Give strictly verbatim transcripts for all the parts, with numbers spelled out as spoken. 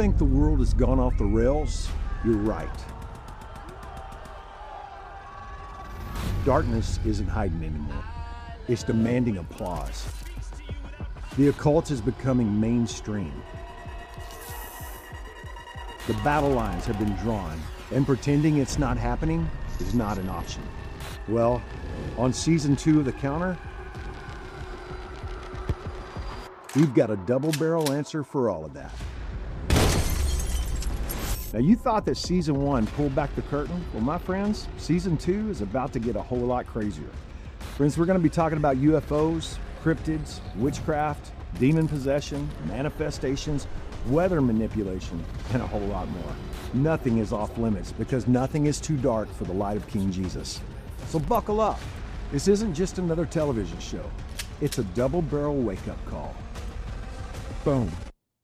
think the world has gone off the rails? You're right. Darkness isn't hiding anymore. It's demanding applause. The occult is becoming mainstream. The battle lines have been drawn, and pretending it's not happening is not an option. Well, on season two of The Counter, we've got a double-barrel answer for all of that. Now, you thought that season one pulled back the curtain? Well, my friends, season two is about to get a whole lot crazier. Friends, we're going to be talking about U F Os, cryptids, witchcraft, demon possession, manifestations, weather manipulation, and a whole lot more. Nothing is off limits because nothing is too dark for the light of King Jesus. So buckle up. This isn't just another television show. It's a double-barrel wake-up call. Boom.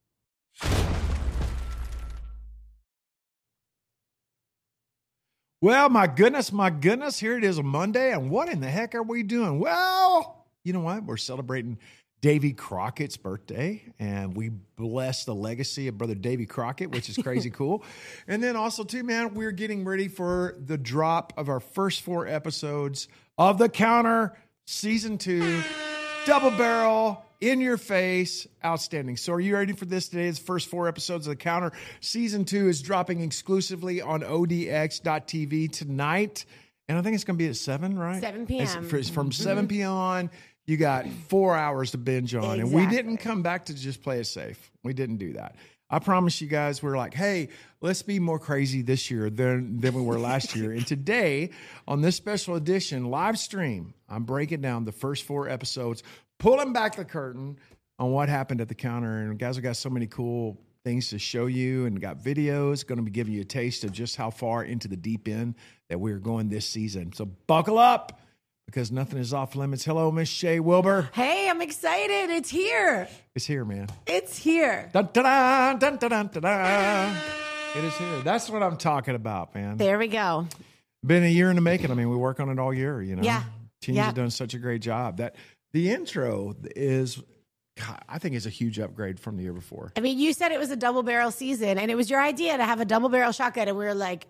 Well, my goodness, my goodness, here it is, a Monday, and what in the heck are we doing? Well, you know what? We're celebrating Davy Crockett's birthday, and we bless the legacy of Brother Davy Crockett, which is crazy cool. And then also, too, man, we're getting ready for the drop of our first four episodes of The Counter, Season two, Double Barrel, in your face, outstanding. So are you ready for this today? It's the first four episodes of The Counter. Season two is dropping exclusively on O D X dot T V tonight. And I think it's going to be at seven, right? seven p.m. It's, it's from seven p.m. on. You got four hours to binge on. Exactly. And we didn't come back to just play it safe. We didn't do that. I promise you guys, we're like, hey, let's be more crazy this year than, than we were last year. And today, on this special edition, live stream, I'm breaking down the first four episodes, pulling back the curtain on what happened at The Counter. And guys, we got so many cool things to show you and got videos. Going to be giving you a taste of just how far into the deep end that we're going this season. So buckle up because nothing is off limits. Hello, Miss Shay Wilbur. Hey, I'm excited. It's here. It's here, man. It's here. Dun, dun, dun, dun, dun, dun, dun. It is here. That's what I'm talking about, man. There we go. Been a year in the making. I mean, we work on it all year, you know. Yeah. Teams yeah. have done such a great job. That the intro is, God, I think, is a huge upgrade from the year before. I mean, you said it was a double barrel season, and it was your idea to have a double barrel shotgun, and we were like,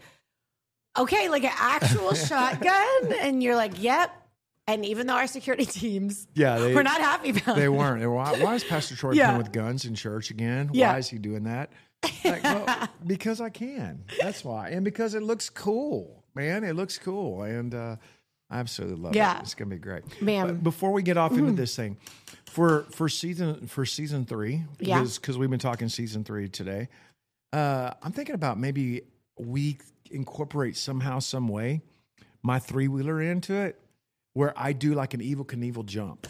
okay, like an actual shotgun, and you're like, yep. And even though our security teams, yeah, they, we're not happy about they it. weren't. They were, why, why is Pastor Troy Yeah. playing with guns in church again? Yeah. Why is he doing that? Like, well, because I can. That's why, and because it looks cool, man. It looks cool, and uh, I absolutely love Yeah. it. It's gonna be great, Man. But before we get off into this thing, for for season for season three, Yeah. because because we've been talking season three today, uh, I'm thinking about maybe we incorporate somehow, some way, my three wheeler into it, where I do like an Evel Knievel jump.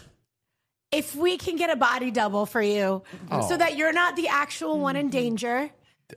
If we can get a body double for you Oh. so that you're not the actual one in danger,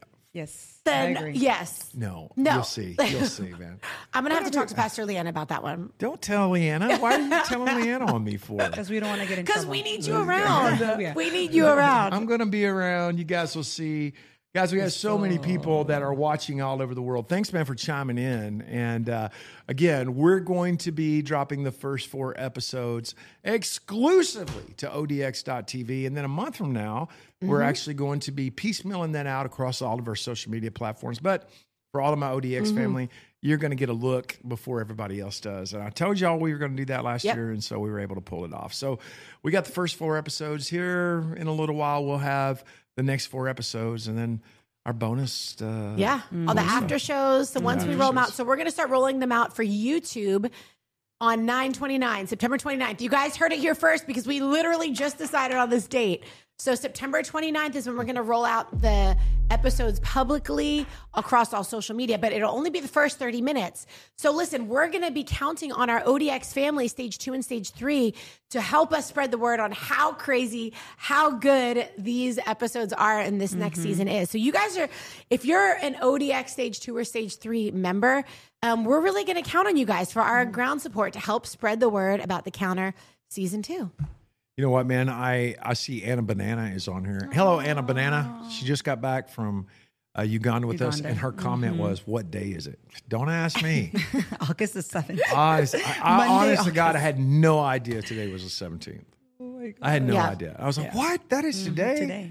Yes, then I agree. yes. No, No. you'll see, you'll see, man. I'm going to have to talk to Pastor Leanne about that one. Don't tell Leanna. Why are you telling Leanna on me for? Because we don't want to get in Because trouble. we need you around. Yeah. We need you around. I'm going to be around. You guys will see. Guys, we have so many people that are watching all over the world. Thanks, man, for chiming in. And uh, again, we're going to be dropping the first four episodes exclusively to O D X dot T V. And then a month from now, we're actually going to be piecemealing that out across all of our social media platforms. But for all of my O D X family, you're going to get a look before everybody else does. And I told y'all we were going to do that last Yep. year, and so we were able to pull it off. So we got the first four episodes here. In a little while, we'll have the next four episodes, and then our bonus. Uh, Yeah, all the after shows. So once we roll them out, shows. so we're going to start rolling them out for YouTube on nine twenty-nine, September twenty-ninth. You guys heard it here first because we literally just decided on this date. So September twenty-ninth is when we're going to roll out the episodes publicly across all social media, but it'll only be the first thirty minutes. So listen, we're going to be counting on our O D X family, stage two and stage three, to help us spread the word on how crazy, how good these episodes are and this next season is. So you guys are, if you're an O D X stage two or stage three member, um, we're really going to count on you guys for our ground support to help spread the word about The Counter season two. You know what, man? I, I see Anna Banana is on here. Hello, Anna Banana. She just got back from uh, Uganda with us, Uganda. and her comment was, "What day is it?" Don't ask me. August the seventh. Honest, I, I, Monday, honest to God, I August. had no idea today was the seventeenth. Oh my God. I had no Yeah. idea. I was like, Yeah. "What? That is today?" Today.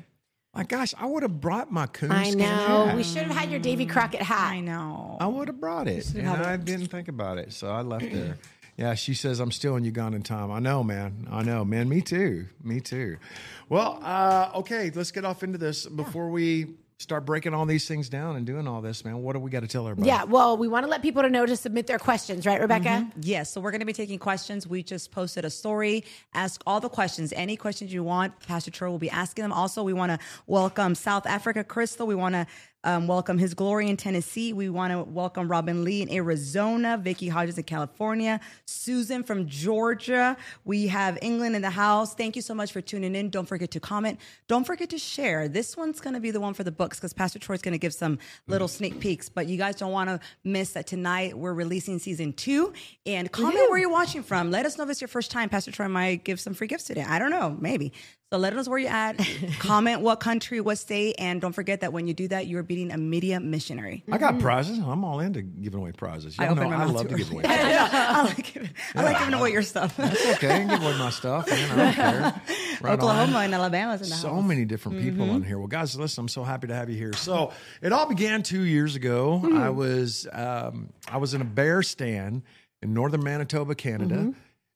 My gosh, I would have brought my coonskin I know. hat. We should have had your Davy Crockett hat. I know. I would have brought it, and I didn't think about it, so I left there. Yeah, she says I'm still in Ugandan time. I know, man. I know, man. Me too. Me too. Well, uh, okay, let's get off into this before we start breaking all these things down and doing all this, man. What do we got to tell everybody? Yeah, well, we want to let people to know to submit their questions, right, Rebecca? Yes, so we're going to be taking questions. We just posted a story. Ask all the questions, any questions you want. Pastor Troy will be asking them. Also, we want to welcome South Africa, Crystal. We want to um, welcome His Glory in Tennessee. We want to welcome Robin Lee in Arizona, Vicky Hodges in California, Susan from Georgia. We have England in the house. Thank you so much for tuning in. Don't forget to comment. Don't forget to share. This one's going to be the one for the books because Pastor Troy's going to give some little sneak peeks, but you guys don't want to miss that tonight we're releasing season two. And comment where you're watching from. Let us know if it's your first time. Pastor Troy might give some free gifts today. I don't know, maybe. So let us know where you're at. Comment what country, what state, and don't forget that when you do that, you're beating a media missionary. I got prizes. I'm all into giving away prizes. Y'all I know opened my I mouth love too to give away. I, know. I like, giving- I like giving away your stuff. It's okay. I can give away my stuff. Man. I don't care. Right Oklahoma on. and Alabama's in the So house. many different people on here. Well, guys, listen, I'm so happy to have you here. So it all began two years ago. I was um, I was in a bear stand in northern Manitoba, Canada.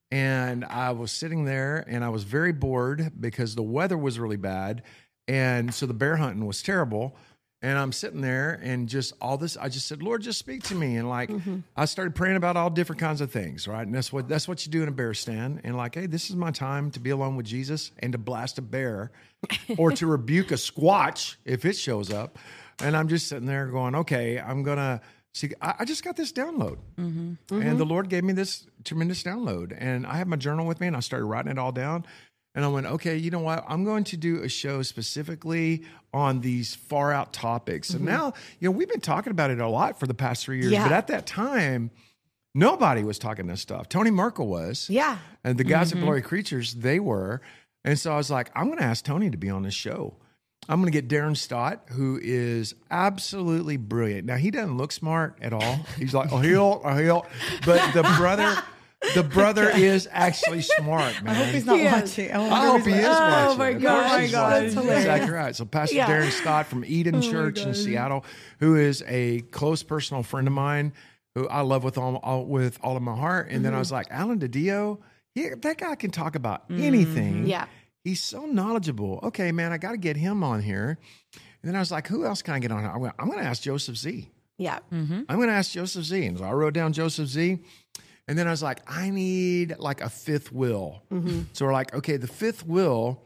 And I was sitting there and I was very bored because the weather was really bad. And so the bear hunting was terrible. And I'm sitting there and just all this, I just said, Lord, just speak to me. And like, I started praying about all different kinds of things, right? And that's what, that's what you do in a bear stand. And like, hey, this is my time to be alone with Jesus and to blast a bear or to rebuke a squatch if it shows up. And I'm just sitting there going, okay, I'm going to, See, I I just got this download, Mm-hmm. and the Lord gave me this tremendous download, and I had my journal with me, and I started writing it all down, and I went, okay, you know what? I'm going to do a show specifically on these far out topics, and now, you know, we've been talking about it a lot for the past three years, Yeah. but at that time, nobody was talking this stuff. Tony Merkel was, Yeah. and the guys at Glory Creatures, they were, and so I was like, I'm going to ask Tony to be on this show. I'm going to get Darren Stott, who is absolutely brilliant. Now, he doesn't look smart at all. He's like, oh, he'll, oh, he'll. But the brother, the brother is actually smart, man. I hope he's not He is. watching. I, I hope he is watching. Oh, my Of gosh. course he's Oh, my watching. gosh. That's Exactly right. So Pastor Yeah. Darren Stott from Eden Church in Seattle, who is a close personal friend of mine, who I love with all, all with all of my heart. And then I was like, Alan DiDio, he, that guy can talk about anything. Yeah. He's so knowledgeable. Okay, man, I got to get him on here. And then I was like, who else can I get on? I went, I'm going to ask Joseph Z. Yeah. I'm going to ask Joseph Z. And so I wrote down Joseph Z. And then I was like, I need like a fifth will. So we're like, okay, the fifth will,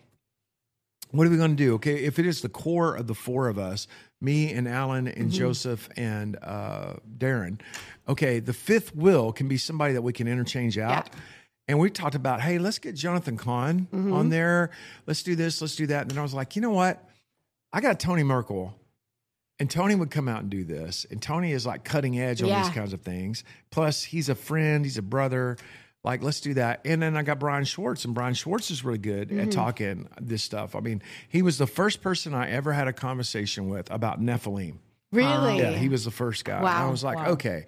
what are we going to do? Okay, if it is the core of the four of us, me and Alan and Joseph and uh, Darren, okay, the fifth will can be somebody that we can interchange out. Yeah. And we talked about, hey, let's get Jonathan Kahn on there. Let's do this, let's do that. And then I was like, you know what? I got Tony Merkel, and Tony would come out and do this. And Tony is like cutting edge on Yeah. these kinds of things. Plus, he's a friend, he's a brother. Like, let's do that. And then I got Brian Schwartz, and Brian Schwartz is really good at talking this stuff. I mean, he was the first person I ever had a conversation with about Nephilim. Really? Yeah, he was the first guy. Wow. And I was like, okay.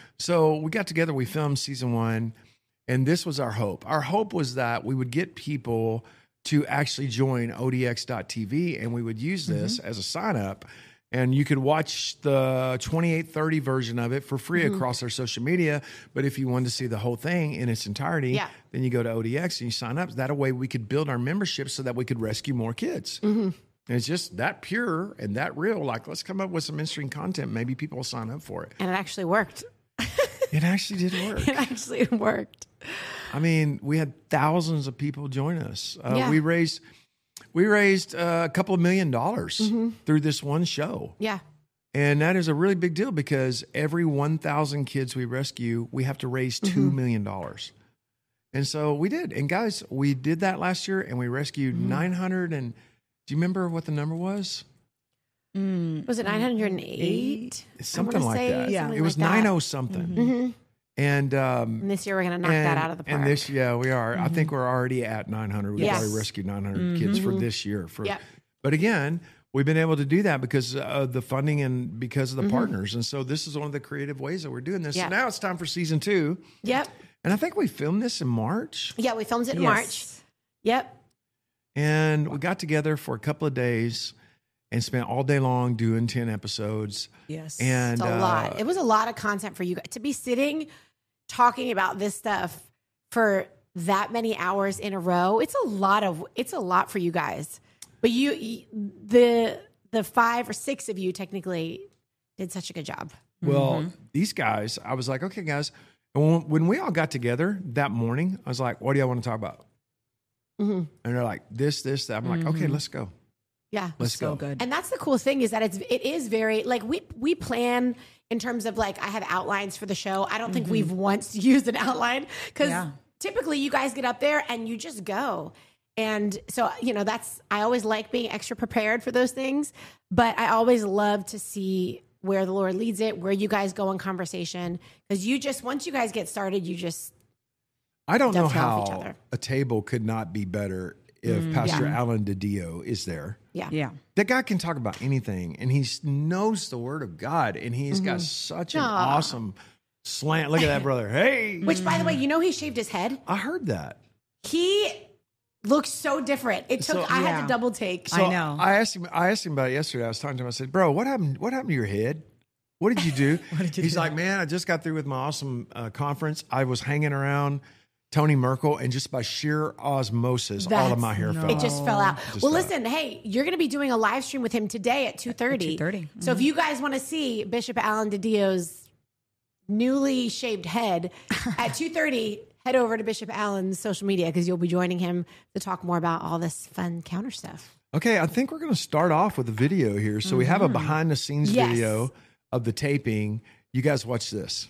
So we got together, we filmed season one, and this was our hope. Our hope was that we would get people to actually join O D X dot T V, and we would use this as a sign up. And you could watch the twenty-eight thirty version of it for free across our social media. But if you wanted to see the whole thing in its entirety, Yeah. then you go to O D X and you sign up. That way we could build our membership so that we could rescue more kids. And it's just that pure and that real. Like, let's come up with some interesting content. Maybe people will sign up for it. And it actually worked. It actually did work. It actually worked. I mean, we had thousands of people join us. Uh, Yeah. We raised we raised uh, a couple of million dollars through this one show. Yeah. And that is a really big deal because every one thousand kids we rescue, we have to raise two million dollars. And so we did. And guys, we did that last year and we rescued nine hundred. And do you remember what the number was? Was it nine hundred eight? Something like that. Yeah. It was nine oh something. And um, And this year we're going to knock and, that out of the park. and this, yeah, we are. I think we're already at nine hundred. We've Yes. already rescued nine hundred kids for this year. For, Yep. But again, we've been able to do that because of the funding and because of the partners. And so this is one of the creative ways that we're doing this. Yeah. So now it's time for season two. Yep. And I think we filmed this in March. Yeah, we filmed it in Yes. March. Yep. And we got together for a couple of days. and spent all day long doing ten episodes. Yes. And It's a uh, lot. It was a lot of content for you guys to be sitting talking about this stuff for that many hours in a row. It's a lot of it's a lot for you guys. But you, you the the five or six of you technically did such a good job. Well, Mm-hmm. these guys, I was like, okay, guys. And when, when we all got together that morning, I was like, what do y'all want to talk about? Mm-hmm. And they're like, this, this, that. I'm like, okay, let's go. Yeah. Let's so go. good. And that's the cool thing is that it's it is very like we we plan in terms of like I have outlines for the show. I don't think we've once used an outline because Yeah. typically you guys get up there and you just go. And so you know that's I always like being extra prepared for those things, but I always love to see where the Lord leads it, where you guys go in conversation because you just once you guys get started, you just I don't know dovetail off each how other. a table could not be better if Pastor Alan DiDio is there. yeah Yeah. That guy can talk about anything, and he knows the Word of God, and he's got such an awesome slant. Look at that, brother. Hey, Which by the way, you know he shaved his head. I heard that. He looks so different. It took So- I had Yeah. to double take. So I know. I asked him. I asked him about it yesterday. I was talking to him. I said, "Bro, what happened? What happened to your head? What did you do?" what did you He's do? like, "Man, I just got through with my awesome uh, conference. I was hanging around Tony Merkel, and just by sheer osmosis, all of That's- my hair no. fell It out." just fell out. Just well, fell out. listen, hey, you're going to be doing a live stream with him today at two thirty. two thirty. So if you guys want to see Bishop Alan DiDio's newly shaved head at two thirty, head over to Bishop Alan's social media because you'll be joining him to talk more about all this fun counter stuff. Okay, I think we're going to start off with a video here. So we have a behind the scenes Yes. video of the taping. You guys watch this.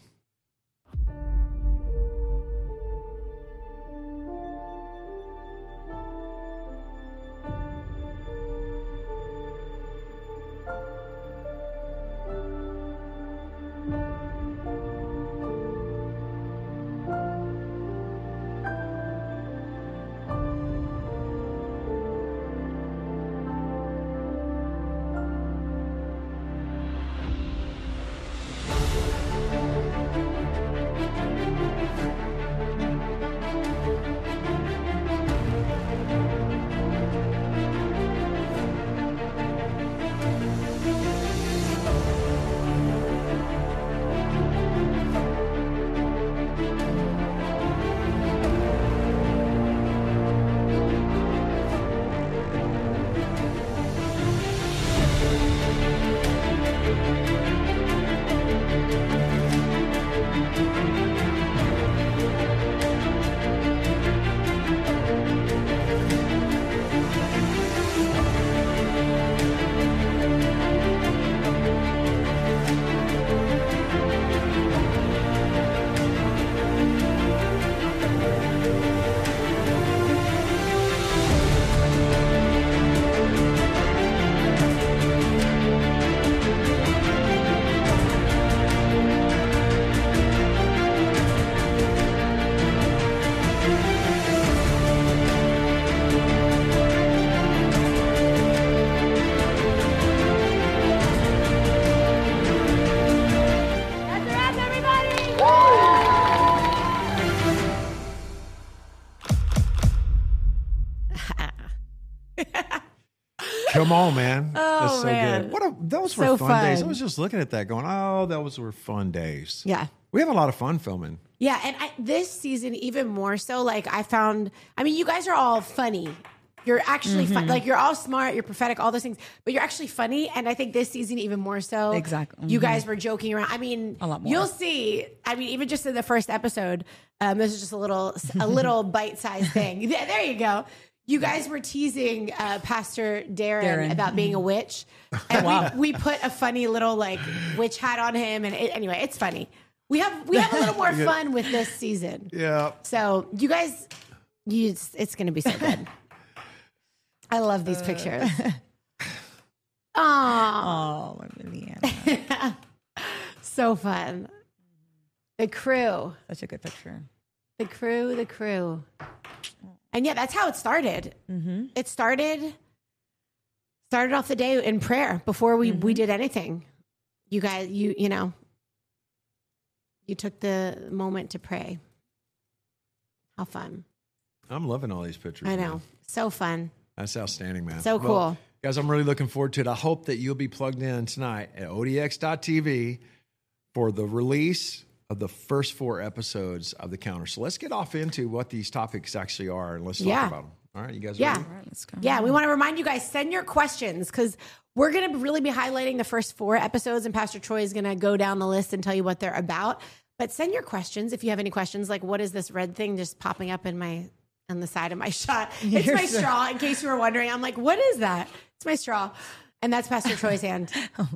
That's a wrap, everybody! Come on, man. Oh, That's so man. good. What a, those were So fun, days. I fun. was just looking at that going, oh, those were fun days. Yeah. We have a lot of fun filming. Yeah, and I, this season even more so. Like I found, I mean, you guys are all funny. You're actually fun. Like you're all smart. You're prophetic. All those things, but you're actually funny. And I think this season even more so. Exactly. You Mhm. guys were joking around. I mean, A lot more. You'll see. I mean, even just in the first episode, um, this is just a little, a little bite-sized thing. There, there you go. You guys were teasing uh, Pastor Darren, Darren. about being a witch, and we, we put a funny little like witch hat on him. And it, anyway, it's funny. We have we have a little more fun with this season. Yeah. So you guys, you, it's, it's going to be so good. I love these pictures. Aww, Oh, Liliana. so fun. The crew, Such a good picture. the crew, the crew. And yeah, that's how it started. It started started off the day in prayer before we, we did anything. You guys, you you know, you took the moment to pray. How fun. I'm loving all these pictures. I man. know. So fun. That's outstanding, man. So Well, cool. Guys, I'm really looking forward to it. I hope that you'll be plugged in tonight at O D X dot T V for the release of the first four episodes of The Counter. So let's get off into what these topics actually are, and let's talk Yeah. about them. All right, you guys Yeah. ready? All right, let's go. Yeah, we want to remind you guys, send your questions because we're going to really be highlighting the first four episodes, and Pastor Troy is going to go down the list and tell you what they're about. But send your questions if you have any questions, like what is this red thing just popping up in my on the side of my shot? It's You're my so- straw, in case you were wondering. I'm like, what is that? It's my straw. And that's Pastor Troy's hand.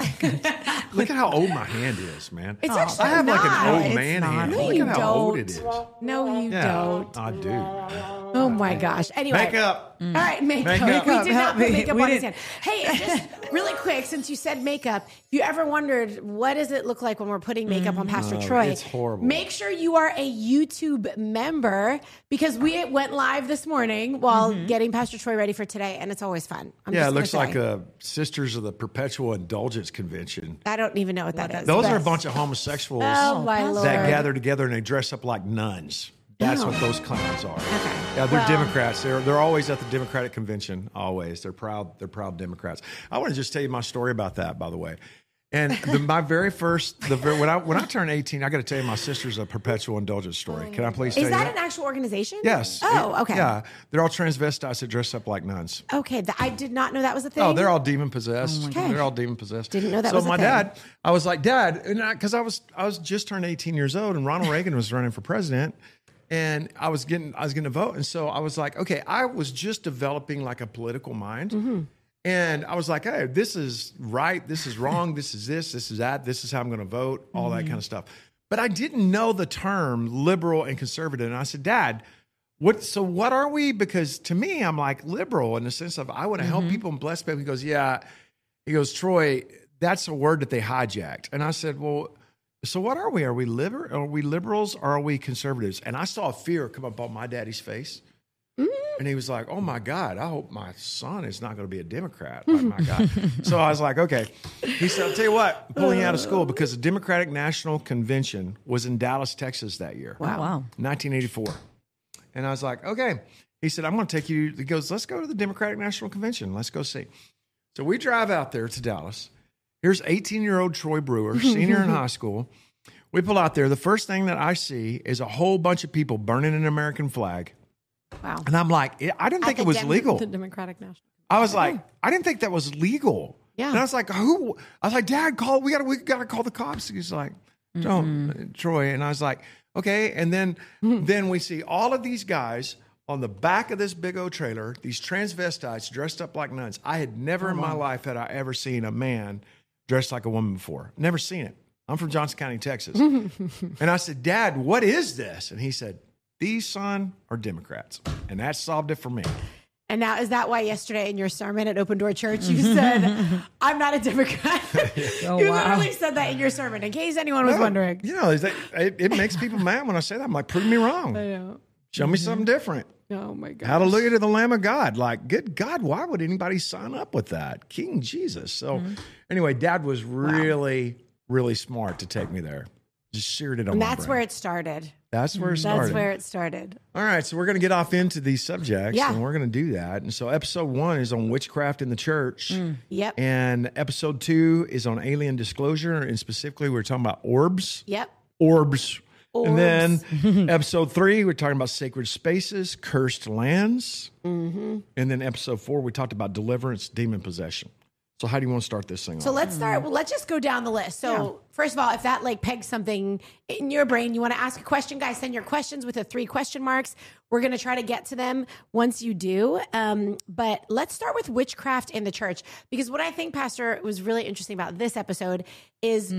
Look at how old my hand is, man. It's actually I have like not. an old It's man not. hand. No, Look you at how old don't. it is. No, you Yeah, don't. I do. Oh my gosh. Anyway. Makeup. All right, makeup. Makeup. We did Help not put me. makeup We on his didn't- hand. Hey, just really quick, since you said makeup, if you ever wondered what does it look like when we're putting makeup on Pastor Troy, it's horrible. make sure you are a YouTube member because we went live this morning while getting Pastor Troy ready for today, and it's always fun. I'm Yeah, just it looks gonna like say. a Sisters of the Perpetual Indulgence Convention. I don't even know what that is. Those but- are a bunch of homosexuals Oh my Lord. that gather together and they dress up like nuns. That's Oh. what those clowns are. Yeah, they're Well- Democrats. They're they're always at the Democratic convention. Always, they're proud. They're proud Democrats. I want to just tell you my story about that, by the way. And the, my very first, the very, when I when I turned eighteen, I got to tell you my sister's a perpetual indulgence story. Can I please tell Is you that that? an actual organization? Yes. Oh, okay. Yeah, they're all transvestites that dress up like nuns. Okay, th- I did not know that was a thing. Oh, they're all demon possessed. God. They're all demon possessed. Didn't know that so was a my thing. dad, I was like, Dad, and because I, I was I was just turned eighteen years old, and Ronald Reagan was running for president, and I was getting I was getting a vote, and so I was like, okay, I was just developing like a political mind. Mm-hmm. And I was like, hey, this is right, this is wrong, this is this, this is that, this is how I'm going to vote, all that kind of stuff. But I didn't know the term liberal and conservative. And I said, Dad, what? So what are we? Because to me, I'm like liberal in the sense of I want to help people and bless people. He goes, yeah. He goes, Troy, that's a word that they hijacked. And I said, well, so what are we? Are we liber- Are we liberals or are we conservatives? And I saw fear come up on my daddy's face. And he was like, oh my God, I hope my son is not going to be a Democrat. Like, my God. So I was like, okay. He said, I'll tell you what, I'm pulling you out of school because the Democratic National Convention was in Dallas, Texas that year. Wow. Wow. nineteen eighty-four. And I was like, okay. He said, I'm going to take you. He goes, let's go to the Democratic National Convention. Let's go see. So we drive out there to Dallas. Here's eighteen-year-old Troy Brewer, senior in high school. We pull out there. The first thing that I see is a whole bunch of people burning an American flag. Wow. And I'm like, I didn't think At it the was Dem- legal. The Democratic National. I was like, I didn't think that was legal. Yeah. And I was like, who? I was like, Dad, call. We gotta, we gotta call the cops. He's like, don't, Troy. And I was like, okay. And then, then we see all of these guys on the back of this big old trailer. These transvestites dressed up like nuns. I had never in my life had I ever seen a man dressed like a woman before. Never seen it. I'm from Johnson County, Texas. And I said, Dad, what is this? And he said, these, son, are Democrats. And that solved it for me. And now, is that why yesterday in your sermon at Open Door Church, you said, I'm not a Democrat? Oh, you wow. literally said that in your sermon, in case anyone was No, wondering. You know, is that, it, it makes people mad when I say that. I'm like, prove me wrong. I know. Show me something different. Oh, my God. Hallelujah to the Lamb of God. Like, good God, why would anybody sign up with that? King Jesus. So, anyway, Dad was really, really smart to take me there. Just seared it on And my that's brain. where it started. That's where it started. That's where it started. All right, so we're going to get off into these subjects, Yeah. and we're going to do that. And so, episode one is on witchcraft in the church, Yep. and episode two is on alien disclosure, and specifically, we're talking about orbs. Yep. Orbs. And Orbs. then episode three, we're talking about sacred spaces, cursed lands. Mm-hmm. And then episode four, we talked about deliverance, demon possession. So how do you want to start this thing So off? let's start. Well, let's just go down the list. So first of all, if that like pegs something in your brain, you want to ask a question, guys, send your questions with the three question marks. We're going to try to get to them once you do. Um, but let's start with witchcraft in the church, because what I think, Pastor, was really interesting about this episode is,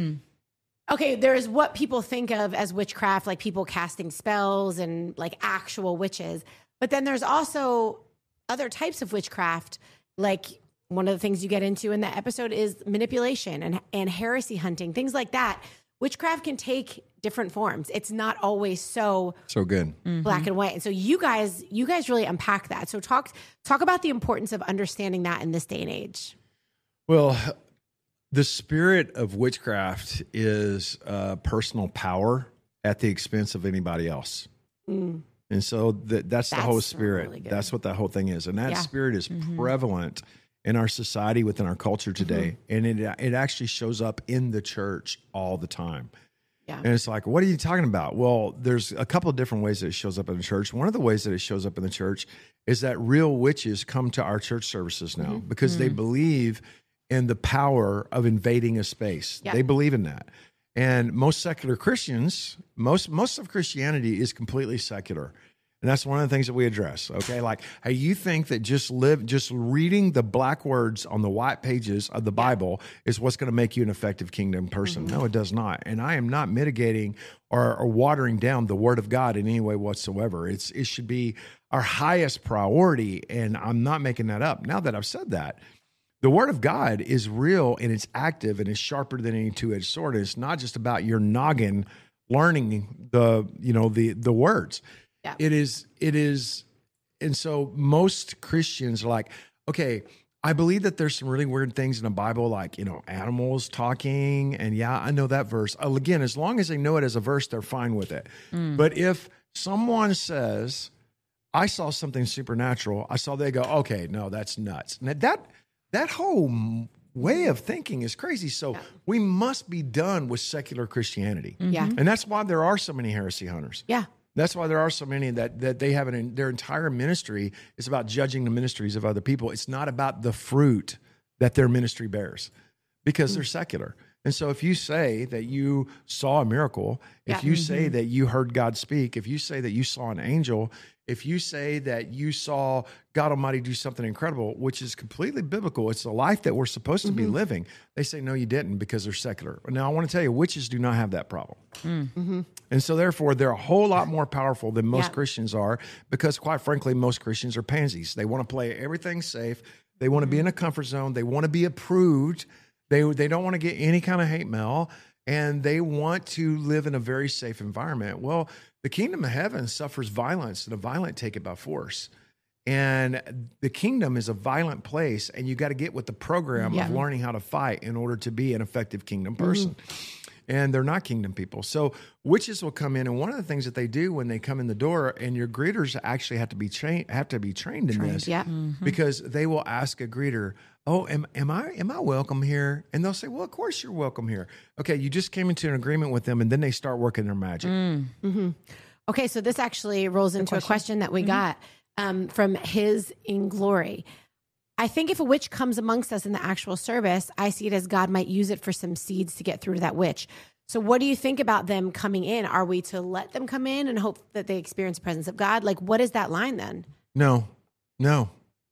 okay, there's what people think of as witchcraft, like people casting spells and like actual witches. But then there's also other types of witchcraft, like one of the things you get into in that episode is manipulation and, and heresy hunting, things like that. Witchcraft can take different forms. It's not always so So good. black and white. And so you guys, you guys really unpack that. So talk talk about the importance of understanding that in this day and age. Well, the spirit of witchcraft is uh, personal power at the expense of anybody else. Mm. And so that, that's, the That's whole spirit. really good. That's what that whole thing is. And that Yeah. spirit is prevalent in our society, within our culture today. Mm-hmm. And it it actually shows up in the church all the time. Yeah. And it's like, what are you talking about? Well, there's a couple of different ways that it shows up in the church. One of the ways that it shows up in the church is that real witches come to our church services now mm-hmm. because mm-hmm. they believe in the power of invading a space. Yeah. They believe in that. And most secular Christians, most most of Christianity is completely secular. And that's one of the things that we address, okay? Like, hey, you think that just live, just reading the black words on the white pages of the Bible is what's going to make you an effective kingdom person. Mm-hmm. No, it does not. And I am not mitigating or, or watering down the word of God in any way whatsoever. It's It should be our highest priority, and I'm not making that up. Now that I've said that, the word of God is real, and it's active, and it's sharper than any two-edged sword. And it's not just about your noggin learning the, you know, the the words. Yeah. It is, it is, and so most Christians are like, okay, I believe that there's some really weird things in the Bible, like, you know, animals talking, and yeah, I know that verse. Again, as long as they know it as a verse, they're fine with it. Mm. But if someone says, I saw something supernatural, I saw, they go, okay, no, that's nuts. Now that, that whole way of thinking is crazy. So yeah. we must be done with secular Christianity. Mm-hmm. Yeah. And that's why there are so many heresy hunters. Yeah. That's why there are so many that that they have an, their entire ministry is about judging the ministries of other people. It's not about the fruit that their ministry bears because mm. they're secular. And so if you say that you saw a miracle, if yeah. you mm-hmm. say that you heard God speak, if you say that you saw an angel, if you say that you saw God Almighty do something incredible, which is completely biblical, it's a life that we're supposed to mm-hmm. be living, they say, no, you didn't because they're secular. Now, I want to tell you, witches do not have that problem. Mm-hmm. And so, therefore, they're a whole lot more powerful than most yeah. Christians are because, quite frankly, most Christians are pansies. They want to play everything safe. They want to be in a comfort zone. They want to be approved. They, they don't want to get any kind of hate mail, and they want to live in a very safe environment. Well, the kingdom of heaven suffers violence, and the violent take it by force. And the kingdom is a violent place, and you got to get with the program yeah. of learning how to fight in order to be an effective kingdom person. Mm-hmm. And they're not kingdom people. So witches will come in, and one of the things that they do when they come in the door, and your greeters actually have to be trained, have to be trained in trained, this, yeah. mm-hmm. because they will ask a greeter, "Oh, am am I am I welcome here?" And they'll say, "Well, of course you're welcome here." Okay, you just came into an agreement with them, and then they start working their magic. Mm. Mm-hmm. Okay, so this actually rolls into question? a question that we mm-hmm. got um, from His in Glory. I think if a witch comes amongst us in the actual service, I see it as God might use it for some seeds to get through to that witch. So what do you think about them coming in? Are we to let them come in and hope that they experience the presence of God? Like, what is that line then? No, no,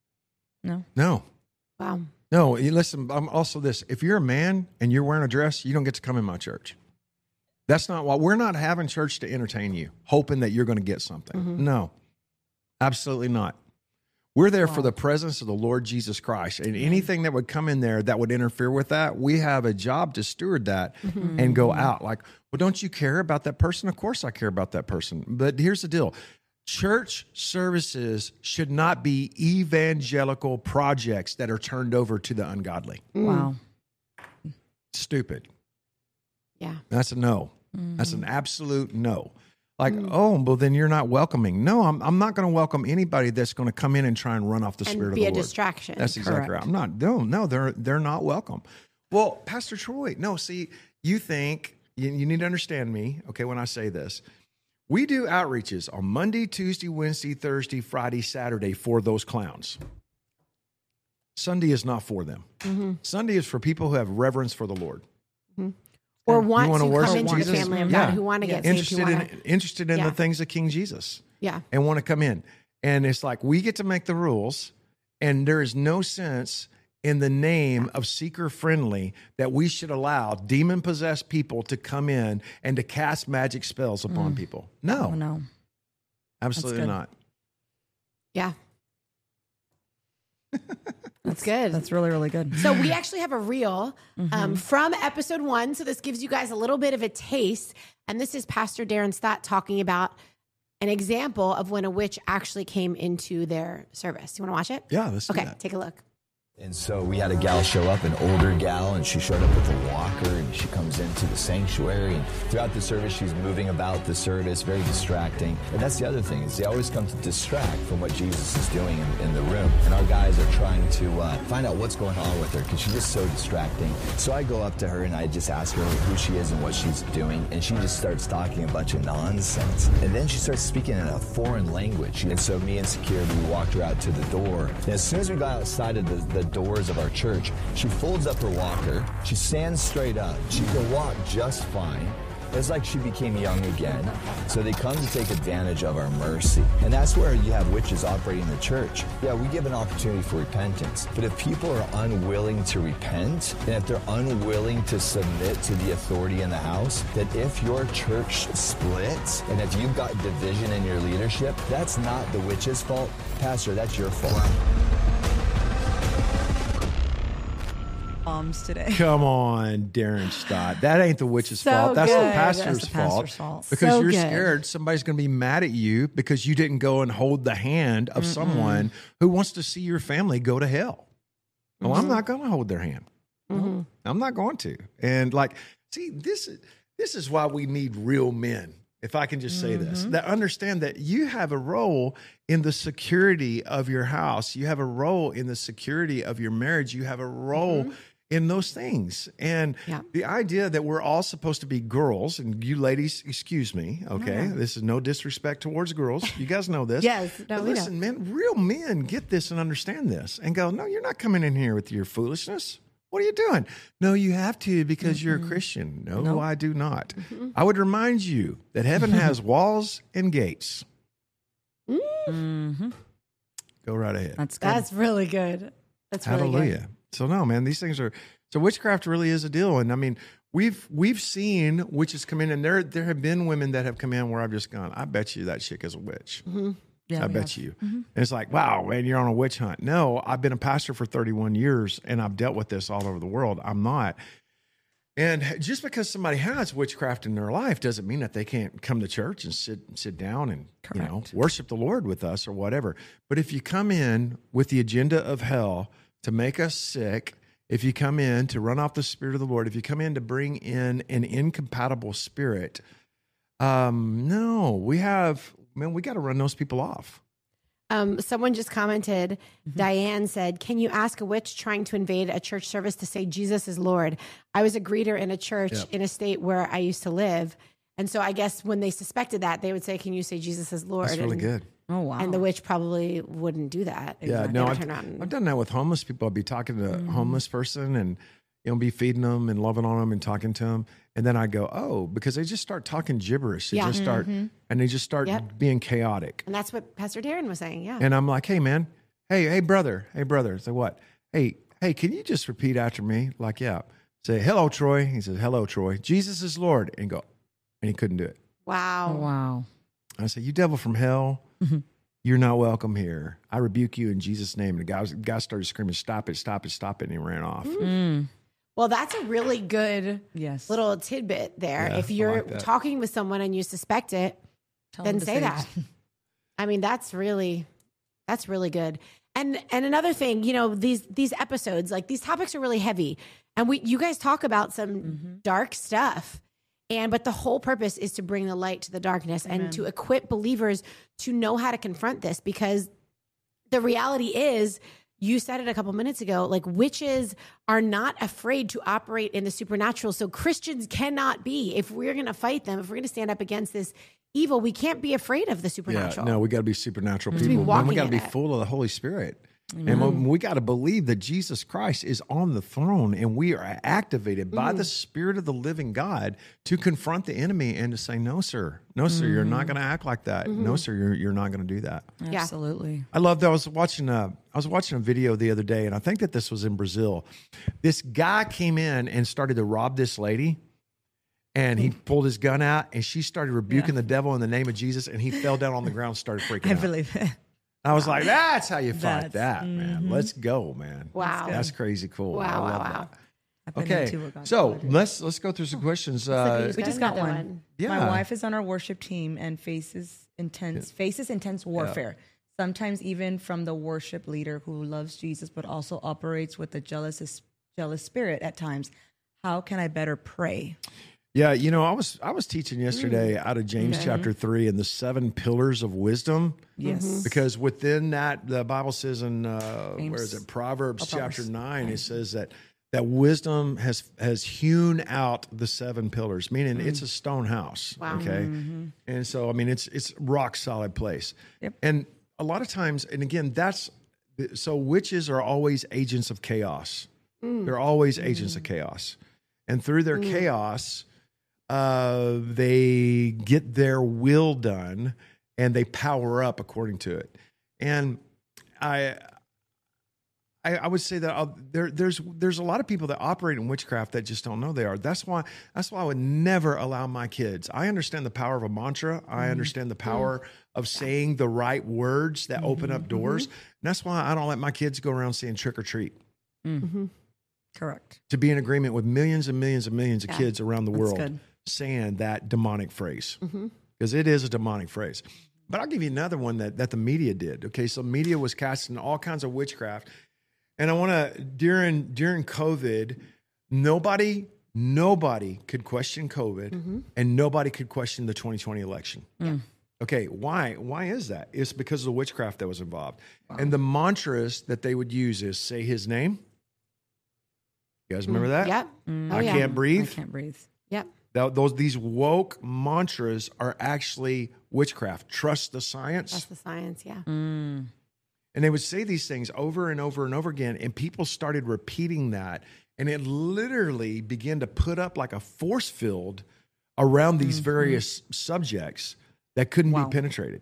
no, no. Wow. No, you listen, I'm also this. If you're a man and you're wearing a dress, you don't get to come in my church. That's not what we're not having church to entertain you, hoping that you're going to get something. Mm-hmm. No, absolutely not. We're there wow. for the presence of the Lord Jesus Christ. And anything that would come in there that would interfere with that, we have a job to steward that mm-hmm. and go out. Like, well, don't you care about that person? Of course I care about that person. But here's the deal. Church services should not be evangelical projects that are turned over to the ungodly. Wow. Stupid. Yeah. That's a no. Mm-hmm. That's an absolute no. Like, mm. oh, well, then you're not welcoming. No, I'm I'm not going to welcome anybody that's going to come in and try and run off the and Spirit of be the a Lord. Distraction. That's exactly Correct. right. I'm not, no, no, they're they're not welcome. Well, Pastor Troy, no, see, you think, you, you need to understand me, okay, when I say this. We do outreaches on Monday, Tuesday, Wednesday, Thursday, Friday, Saturday for those clowns. Sunday is not for them. Mm-hmm. Sunday is for people who have reverence for the Lord. Mm-hmm. Or want to come into Jesus? the family of God, yeah. who want to get interested saved. In, interested in yeah. the things of King Jesus. Yeah. And want to come in. And it's like, we get to make the rules, and there is no sense in the name of seeker friendly that we should allow demon-possessed people to come in and to cast magic spells upon mm. people. No. Oh, no. Absolutely not. Yeah. That's good. That's really, really good. So we actually have a reel mm-hmm. um, from episode one. So this gives you guys a little bit of a taste. And this is Pastor Darren Stott talking about an example of when a witch actually came into their service. You want to watch it? Yeah, let's okay, do that. Take a look. And so we had a gal show up, an older gal, and she showed up with a walker, and she comes into the sanctuary, and throughout the service, she's moving about the service, very distracting. And that's the other thing, is they always come to distract from what Jesus is doing in, in the room. And our guys are trying to uh, find out what's going on with her, because she's just so distracting. So I go up to her, and I just ask her who she is and what she's doing, and she just starts talking a bunch of nonsense. And then she starts speaking in a foreign language. And so me and security, we walked her out to the door. And as soon as we got outside of the, the doors of our church, she folds up her walker, she stands straight up, she can walk just fine. It's like she became young again. So they come to take advantage of our mercy. And that's where you have witches operating the church. Yeah, we give an opportunity for repentance. But if people are unwilling to repent, and if they're unwilling to submit to the authority in the house, that if your church splits, and if you've got division in your leadership, that's not the witch's fault. Pastor, that's your fault. Bombs today. Come on, Darren Stott. That ain't the witch's So fault. That's the good. pastor's, That's the fault. pastor's fault. Because So you're good. scared somebody's going to be mad at you because you didn't go and hold the hand of Mm-mm. someone who wants to see your family go to hell. Well, Mm-hmm. I'm not going to hold their hand. Mhm. I'm not going to. And like, see, this is this is why we need real men. If I can just say this, that understand that you have a role in the security of your house. You have a role in the security of your marriage. You have a role in those things. And Yeah. the idea that we're all supposed to be girls, and you ladies, excuse me, okay? This is no disrespect towards girls. You guys know this. Yes. No, But we listen, men, real men get this and understand this and go, no, you're not coming in here with your foolishness. What are you doing? No, you have to because you're a Christian. No, Nope. I do not. I would remind you that heaven has walls and gates. Mm-hmm. Go right ahead. That's good. That's really good. That's really Hallelujah. good. So no, man, these things are so witchcraft really is a deal. And I mean, we've we've seen witches come in, and there there have been women that have come in where I've just gone, I bet you that chick is a witch. Yeah, I we bet have. you. And it's like, wow, man, you're on a witch hunt. No, I've been a pastor for thirty-one years and I've dealt with this all over the world. I'm not. And just because somebody has witchcraft in their life doesn't mean that they can't come to church and sit sit down and you know Correct. worship the Lord with us or whatever. But if you come in with the agenda of hell to make us sick, if you come in to run off the Spirit of the Lord, if you come in to bring in an incompatible spirit, um, no, we have, man, we got to run those people off. Um, someone just commented, Mm-hmm. Diane said, can you ask a witch trying to invade a church service to say Jesus is Lord? I was a greeter in a church Yep. in a state where I used to live. And so I guess when they suspected that, they would say, can you say Jesus is Lord? That's really and, good. Oh, wow. And the witch probably wouldn't do that. Yeah, They no, would I've, turn around and- I've done that with homeless people. I'll be talking to Mm-hmm. a homeless person and, you know, be feeding them and loving on them and talking to them. And then I go, oh, because they just start talking gibberish. They Yeah. just start, and they just start Yep. being chaotic. And that's what Pastor Darren was saying. Yeah. And I'm like, hey, man, hey, hey, brother, hey, brother. Say what? Hey, hey, can you just repeat after me? Like, yeah. Say, hello, Troy. He says, hello, Troy. Jesus is Lord. And go, and he couldn't do it. wow. Oh, wow. I said, you devil from hell, you're not welcome here. I rebuke you in Jesus' name. And the guy, was, the guy started screaming, stop it, stop it, stop it. And he ran off. Mm. Well, that's a really good Yes. little tidbit there. Yeah, if I you're like that. talking with someone and you suspect it, Tell then them to say that. I mean, that's really, that's really good. And and another thing, you know, these these episodes, like these topics are really heavy, and we you guys talk about some Mm-hmm. dark stuff, and but the whole purpose is to bring the light to the darkness Amen. and to equip believers to know how to confront this, because the reality is, you said it a couple minutes ago, like witches are not afraid to operate in the supernatural. So Christians cannot be. If we're going to fight them, if we're going to stand up against this evil, we can't be afraid of the supernatural. Yeah, no, we got to be supernatural be people. And walking we got to in be it. full of the Holy Spirit. And we, we got to believe that Jesus Christ is on the throne and we are activated by the Spirit of the living God to confront the enemy and to say, no, sir. No, sir, you're not going to act like that. No, sir, you're, you're not going to do that. Yeah. Absolutely. I love that. I was watching a, I was watching a video the other day, and I think that this was in Brazil. This guy came in and started to rob this lady, and he pulled his gun out, and she started rebuking the devil in the name of Jesus, and he fell down on the ground and started freaking I out. believe it. I was like, that's how you fight That's- that, man. Let's go, man. Wow. That's crazy cool. I Wow, wow, love wow. that. I've been Okay, into what God so called it. let's let's go through some questions. Uh, We just got another one. Yeah. My wife is on our worship team and faces intense faces intense warfare. sometimes even from the worship leader who loves Jesus, but also operates with a jealous, jealous spirit at times. How can I better pray? Yeah, you know, I was I was teaching yesterday out of James Okay. chapter three and the seven pillars of wisdom. Yes. Because within that, the Bible says in uh, James. where is it? Proverbs Oh, Proverbs. chapter nine. It says that that wisdom has has hewn out the seven pillars, meaning Mm. it's a stone house. Wow. Okay, Mm-hmm. and so I mean it's it's rock solid place. Yep. And a lot of times, and again, that's so witches are always agents of chaos. They're always agents of chaos, and through their chaos. Uh, they get their will done and they power up according to it. And I, I, I would say that I'll, there, there's there's a lot of people that operate in witchcraft that just don't know they are. That's why that's why I would never allow my kids. I understand the power of a mantra. I understand the power of saying the right words that open up doors. And that's why I don't let my kids go around saying trick or treat. Correct. To be in agreement with millions and millions and millions of Yeah. kids around the That's world good. saying that demonic phrase because it is a demonic phrase. But I'll give you another one that, that the media did. Okay, so media was casting all kinds of witchcraft, and I want to during during COVID, nobody nobody could question COVID, and nobody could question the twenty twenty election. Okay, why? Why is that? It's because of the witchcraft that was involved, and the mantras that they would use is say His name. You guys remember that? Yep. I Oh, yeah. can't breathe. I can't breathe. Yep. Th- Those these woke mantras are actually witchcraft. Trust the science, That's the science. Yeah. and they would say these things over and over and over again, and people started repeating that, and it literally began to put up like a force field around these various subjects that couldn't Wow. be penetrated.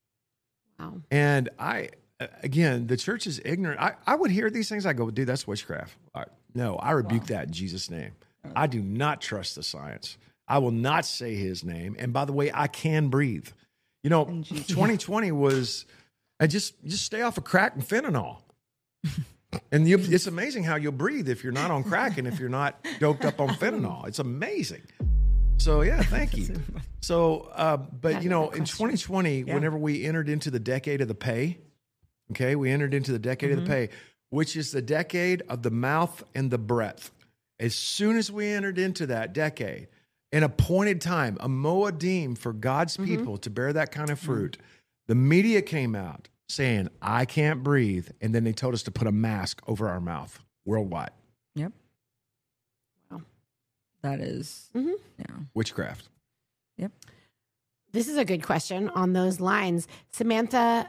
Wow. And I, again, the church is ignorant. I, I would hear these things. I go, dude, that's witchcraft. I, no, I rebuke that in Jesus' name. I do not trust the science. I will not say His name. And by the way, I can breathe. You know, twenty twenty was, I just just stay off of crack and fentanyl. And you, it's amazing how you'll breathe if you're not on crack and if you're not doped up on fentanyl. It's amazing. So yeah, thank you. So, uh, but Yeah, you know, good in question. twenty twenty, whenever we entered into the decade of the pay, okay, we entered into the decade of the pay, which is the decade of the mouth and the breath. As soon as we entered into that decade, an appointed time, a moedim for God's people to bear that kind of fruit, the media came out saying, I can't breathe. And then they told us to put a mask over our mouth worldwide. Yep. Wow. That is, Mhm. yeah. Witchcraft. Yep. This is a good question on those lines. Samantha,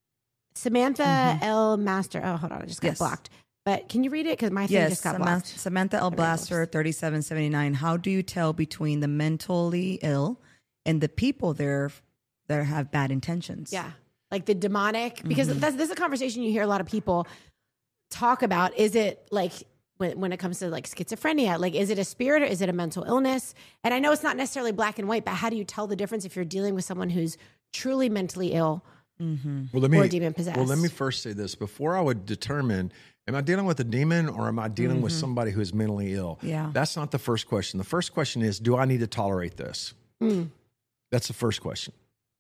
Samantha L. Master. Oh, hold on. I just got Yes. blocked. But can you read it? Because my thing Yes, just got Samantha, blocked. Samantha L. There it Blaster, goes. thirty-seven seventy-nine. How do you tell between the mentally ill and the people there that have bad intentions? Yeah. Like the demonic, because that's, this is a conversation you hear a lot of people talk about. Is it like when, when it comes to like schizophrenia, like is it a spirit or is it a mental illness? And I know it's not necessarily black and white, but how do you tell the difference if you're dealing with someone who's truly mentally ill Mm-hmm. Well, let me, or demon possessed? Well, let me first say this. Before I would determine, am I dealing with a demon or am I dealing with somebody who is mentally ill? Yeah. That's not the first question. The first question is, do I need to tolerate this? Mm. That's the first question.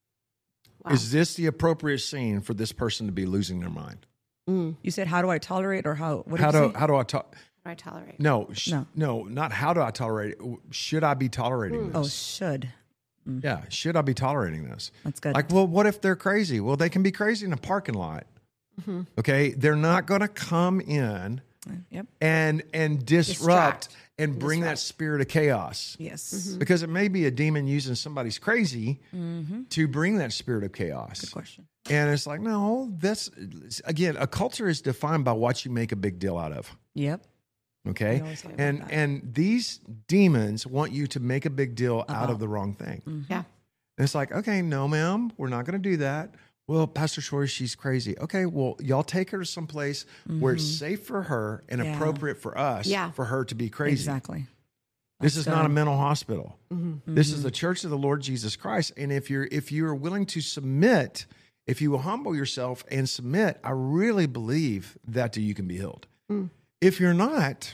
Wow. Is this the appropriate scene for this person to be losing their mind? Mm. You said, how do I tolerate or how? What did How you do say? how do I talk? How do I tolerate? No, sh- No. no, not how do I tolerate it. Should I be tolerating Oh, this? should. Yeah, should I be tolerating this? That's good. Like, well, what if they're crazy? Well, they can be crazy in a parking lot. Mm-hmm. Okay, they're not going to come in Yep. and and disrupt Distract. and bring that Disrupt. spirit of chaos. Yes. Mm-hmm. Because it may be a demon using somebody's crazy Mm-hmm. to bring that spirit of chaos. Good question. And it's like, no, that's again, a culture is defined by what you make a big deal out of. Yep. Okay. We always talk about And that. and these demons want you to make a big deal out About- of the wrong thing. Mm-hmm. Yeah. And it's like, okay, no, ma'am, we're not going to do that. Well, Pastor Shore, she's crazy. Okay, well, y'all take her to some place where it's safe for her and Yeah. appropriate for us Yeah. for her to be crazy. Exactly. This That's is not a good. mental hospital. Mm-hmm. This is the church of the Lord Jesus Christ. And if you're if you are willing to submit, if you will humble yourself and submit, I really believe that you can be healed. Mm. If you're not,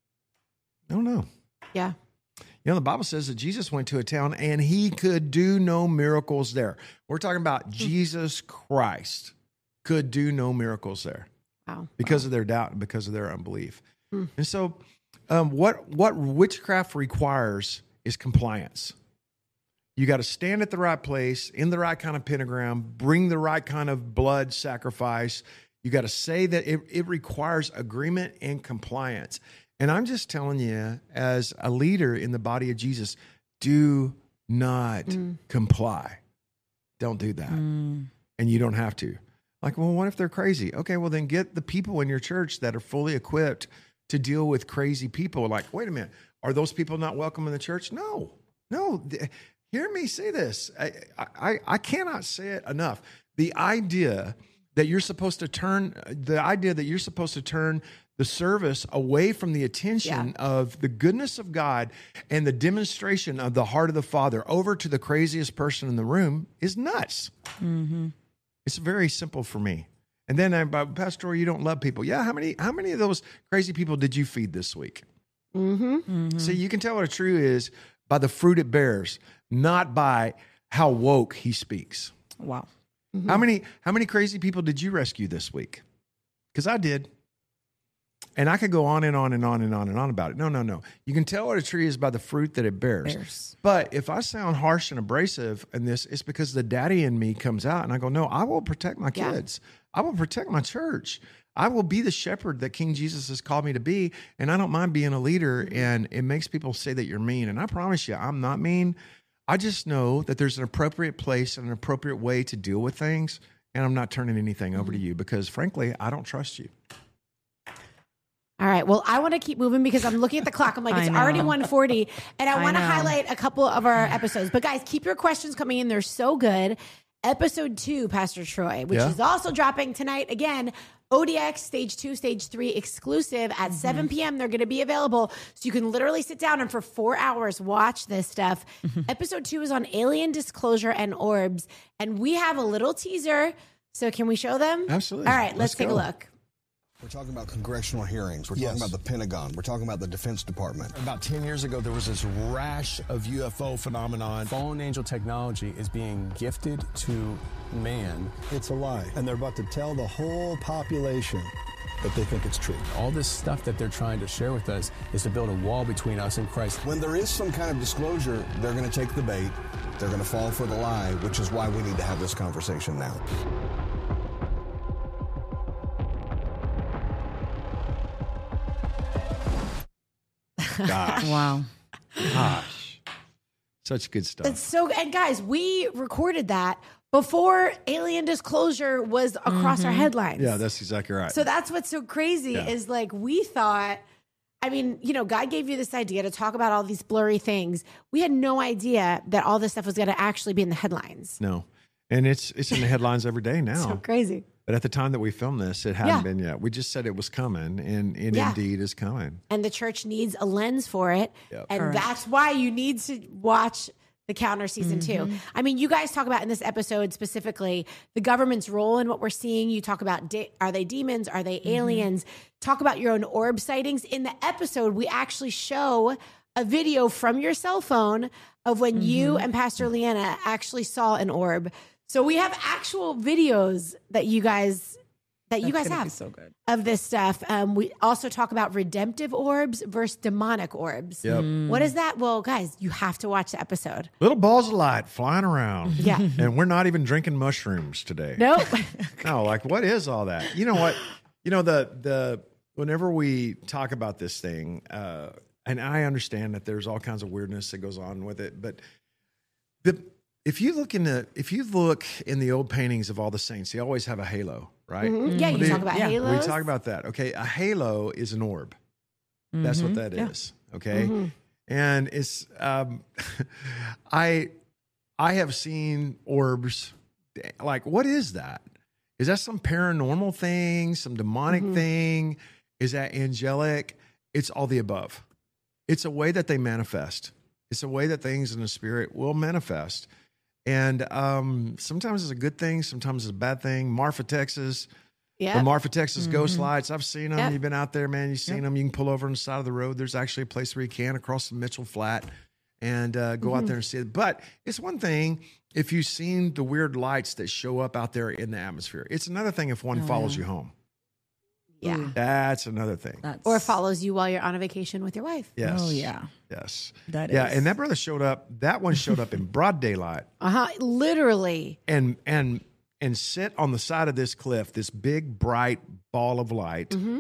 I don't know. Yeah. You know, the Bible says that Jesus went to a town and he could do no miracles there. We're talking about Jesus Christ. could do no miracles there Wow. because wow. of their doubt and because of their unbelief. Hmm. And so um, what, what witchcraft requires is compliance. You got to stand at the right place, in the right kind of pentagram, bring the right kind of blood sacrifice. You got to say that it, it requires agreement and compliance. And I'm just telling you, as a leader in the body of Jesus, do not mm. comply. Don't do that. Mm. And you don't have to. Like, well, what if they're crazy? Okay, well, then get the people in your church that are fully equipped to deal with crazy people. Like, wait a minute, are those people not welcome in the church? No, no. Hear me say this. I, I, I cannot say it enough. The idea that you're supposed to turn, the idea that you're supposed to turn the service away from the attention yeah. of the goodness of God and the demonstration of the heart of the Father over to the craziest person in the room is nuts. Mm-hmm. It's very simple for me. And then, uh, Pastor, you don't love people. Yeah, how many how many of those crazy people did you feed this week? Mm-hmm. Mm-hmm. See, you can tell what a true is by the fruit it bears, not by how woke he speaks. Wow. Mm-hmm. How many how many crazy people did you rescue this week? Because I did. And I could go on and on and on and on and on about it. No, no, no. You can tell what a tree is by the fruit that it bears. bears. But if I sound harsh and abrasive in this, it's because the daddy in me comes out and I go, no, I will protect my kids. Yeah. I will protect my church. I will be the shepherd that King Jesus has called me to be. And I don't mind being a leader. And it makes people say that you're mean. And I promise you, I'm not mean. I just know that there's an appropriate place and an appropriate way to deal with things. And I'm not turning anything over to you because, frankly, I don't trust you. All right. Well, I want to keep moving because I'm looking at the clock. I'm like, it's already one forty. And I, I want to highlight a couple of our episodes. But guys, keep your questions coming in. They're so good. Episode two, Pastor Troy, which yeah. is also dropping tonight. Again, O D X Stage two, Stage three exclusive at mm-hmm. seven p.m. They're going to be available. So you can literally sit down and for four hours watch this stuff. Mm-hmm. Episode two is on alien disclosure and orbs. And we have a little teaser. So can we show them? Absolutely. All right. Let's, let's take go. a look. We're talking about congressional hearings. We're yes. talking about the Pentagon. We're talking about the Defense Department. About ten years ago, there was this rash of U F O phenomenon. Fallen angel technology is being gifted to man. It's a lie. And they're about to tell the whole population that they think it's true. All this stuff that they're trying to share with us is to build a wall between us and Christ. When there is some kind of disclosure, they're going to take the bait. They're going to fall for the lie, which is why we need to have this conversation now. Gosh. Wow. Gosh. Such good stuff. It's so, and guys, we recorded that before alien disclosure was across mm-hmm. our headlines. Yeah, that's exactly right. So that's what's so crazy yeah. is like we thought, I mean, you know, God gave you this idea to talk about all these blurry things. We had no idea that all this stuff was going to actually be in the headlines. No. And it's it's in the headlines every day now. So crazy. But at the time that we filmed this, it hadn't yeah. been yet. We just said it was coming, and it yeah. indeed is coming. And the church needs a lens for it. Yep. And Correct. that's why you need to watch The Counter season mm-hmm. two. I mean, you guys talk about in this episode specifically the government's role in what we're seeing. You talk about, de- are they demons? Are they aliens? Mm-hmm. Talk about your own orb sightings. In the episode, we actually show a video from your cell phone of when mm-hmm. you and Pastor Leanna actually saw an orb. So we have actual videos that you guys that That's you guys have so good. of this stuff. Um, we also talk about redemptive orbs versus demonic orbs. Yep. Mm. What is that? Well, guys, you have to watch the episode. Little balls of light flying around. Yeah. And we're not even drinking mushrooms today. Nope. No, like what is all that? You know what? You know, the the whenever we talk about this thing, uh, and I understand that there's all kinds of weirdness that goes on with it, but the If you look in the if you look in the old paintings of all the saints, they always have a halo, right? Mm-hmm. Yeah, you well, talk about yeah. halos. We talk about that. Okay, a halo is an orb. Mm-hmm. That's what that yeah. is. Okay, mm-hmm. and it's um, I I have seen orbs. Like, what is that? Is that some paranormal thing? Some demonic mm-hmm. thing? Is that angelic? It's all the above. It's a way that they manifest. It's a way that things in the spirit will manifest. And um, sometimes it's a good thing. Sometimes it's a bad thing. Marfa, Texas. Yeah. The Marfa, Texas mm-hmm. ghost lights. I've seen them. Yep. You've been out there, man. You've seen yep. them. You can pull over on the side of the road. There's actually a place where you can across the Mitchell Flat. and uh, go out there and see it. But it's one thing if you've seen the weird lights that show up out there in the atmosphere. It's another thing if one Oh, follows yeah. you home. Yeah. That's another thing. That's, Or follows you while you're on a vacation with your wife. Yes. Oh, yeah. Yes. That yeah, is- and that brother showed up. That one showed up in broad daylight. Uh-huh. Literally. and and and sit on the side of this cliff, this big bright ball of light. Mm-hmm.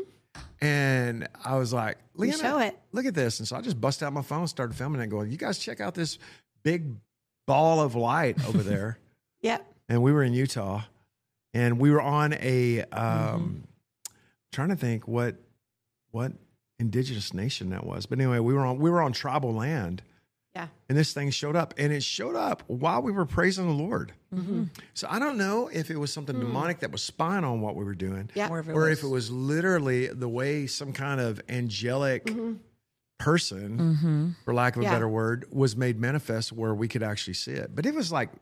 And I was like, You Leanna, show it. look at this. And so I just bust out my phone and started filming it, going, you guys check out this big ball of light over there. Yep. And we were in Utah, and we were on a um Mm-hmm. trying to think what what indigenous nation that was. But anyway, we were on we were on tribal land. Yeah. And this thing showed up, and it showed up while we were praising the Lord. Mm-hmm. So I don't know if it was something demonic that was spying on what we were doing, Yeah. Or if it or was- if it was literally the way some kind of angelic person, Mm-hmm. for lack of a Yeah. better word, was made manifest where we could actually see it. But it was like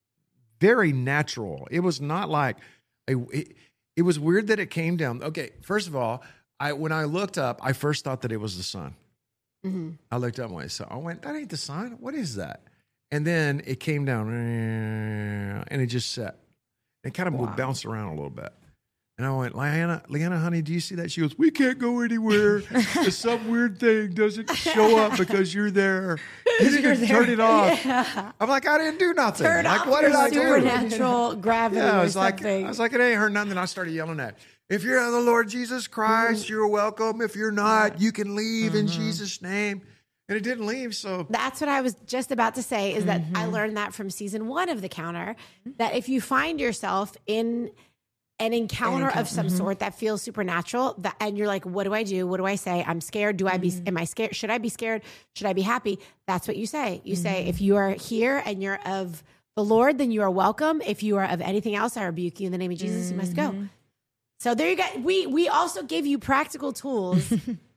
very natural. It was not like a. It, it was weird that it came down. Okay, first of all, I when I looked up, I first thought that it was the sun. Mm-hmm. I looked up and so I went, that ain't the sun. What is that? And then it came down and it just set. It kind of Wow. bounced around a little bit. And I went, Leanna, Leanna, honey, do you see that? She goes, we can't go anywhere. If some weird thing doesn't show up because you're there. You need to turn it off. I'm like, I didn't do nothing. Turn like, off what your did I do? supernatural gravity Yeah, I or was like, something. I was like, it ain't heard nothing. I started yelling at, if you're the Lord Jesus Christ, you're welcome. If you're not, you can leave in Jesus' name. And it didn't leave. So That's what I was just about to say is that Mm-hmm. I learned that from season one of The Counter, that if you find yourself in an encounter of some Mm-hmm. sort that feels supernatural, that, and you're like, what do I do? What do I say? I'm scared. Do I be, Mm-hmm. am I scared? Should I be scared? Should I be happy? That's what you say. You say, Mm-hmm. if you are here and you're of the Lord, then you are welcome. If you are of anything else, I rebuke you in the name of Jesus. You must go. Mm-hmm. So there you go. We, we also give you practical tools.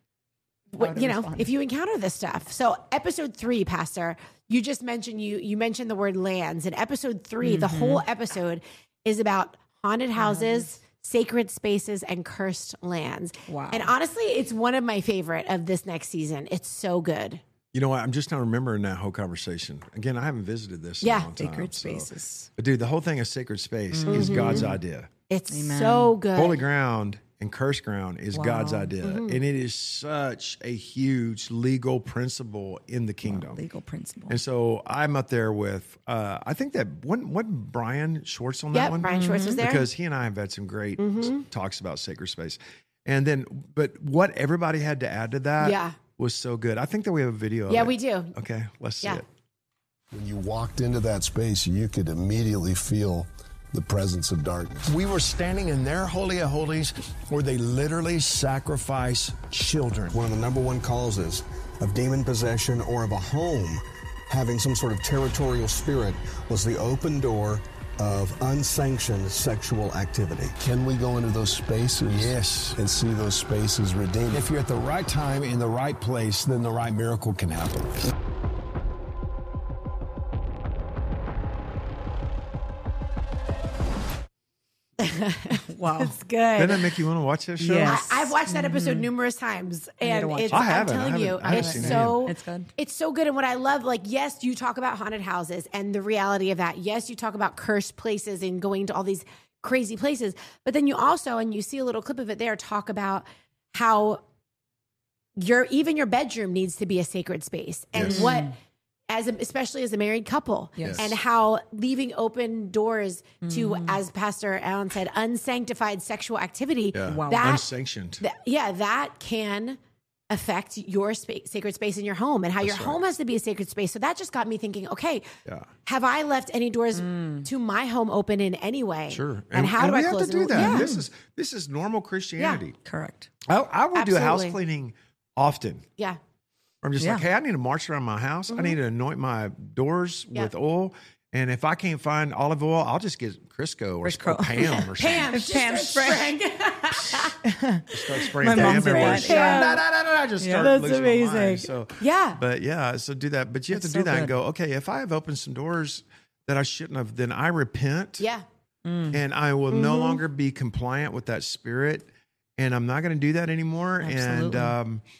What, you know, if you encounter this stuff. So episode three, Pastor, you just mentioned you you mentioned the word lands. In episode 3 the whole episode is about haunted houses, sacred spaces, and cursed lands. Wow. And honestly, it's one of my favorite of this next season. It's so good. you know what? I'm just not remembering that whole conversation. Again, I haven't visited this in Yeah. a long time. Sacred so- spaces. But dude, the whole thing of sacred space is God's idea. It's Amen. so good. Holy ground and cursed ground is Wow. God's idea. And it is such a huge legal principle in the kingdom. Legal principle. And so I'm up there with, uh, I think that, wasn't, wasn't Brian Schwartz on that Yep, one? Brian Schwartz was there. Because he and I have had some great s- talks about sacred space. And then, but what everybody had to add to that Yeah. was so good. I think that we have a video of Yeah, it. we do. Okay, let's see Yeah. it. When you walked into that space, you could immediately feel the presence of darkness. We were standing in their Holy of Holies where they literally sacrifice children. One of the number one causes of demon possession or of a home having some sort of territorial spirit was the open door of unsanctioned sexual activity. Can we go into those spaces? Yes. And see those spaces redeemed? If you're at the right time in the right place, then the right miracle can happen. Wow. It's good. Doesn't that make you want to watch this show? Yes. I, I've watched that episode numerous times, need to and watch it's. it. I I'm haven't. I telling haven't- you, I haven't it's seen it so. It's good. It's so good, and what I love, like, yes, you talk about haunted houses and the reality of that. Yes, you talk about cursed places and going to all these crazy places, but then you also, and you see a little clip of it there, talk about how your even your bedroom needs to be a sacred space, and Yes. what. As a, especially as a married couple, Yes. and how leaving open doors to, as Pastor Allen said, unsanctified sexual activity. Yeah. Wow. That Unsanctioned. Th- yeah, that can affect your spa- sacred space in your home and how your right. home has to be a sacred space. So that just got me thinking, okay, Yeah. have I left any doors to my home open in any way? Sure. And, how do we I have close to do them? that? Yeah. This is this is normal Christianity. Correct. I, I will do a house Absolutely. cleaning often. yeah. I'm just Yeah. like, hey, I need to march around my house. I need to anoint my doors Yeah. with oil. And if I can't find olive oil, I'll just get Crisco or, Crisco. or Pam or something. Pam, just Pam start spray. spraying. Start spraying My Pam mom's everywhere. like that. Yeah. Yeah. Da, da, da, da, just start That's losing my mind. amazing. So, Yeah. but yeah, so do that. But you have That's to do so that and good. go, okay, if I have opened some doors that I shouldn't have, then I repent. yeah. And I will no longer be compliant with that spirit. And I'm not going to do that anymore. And Absolutely. um,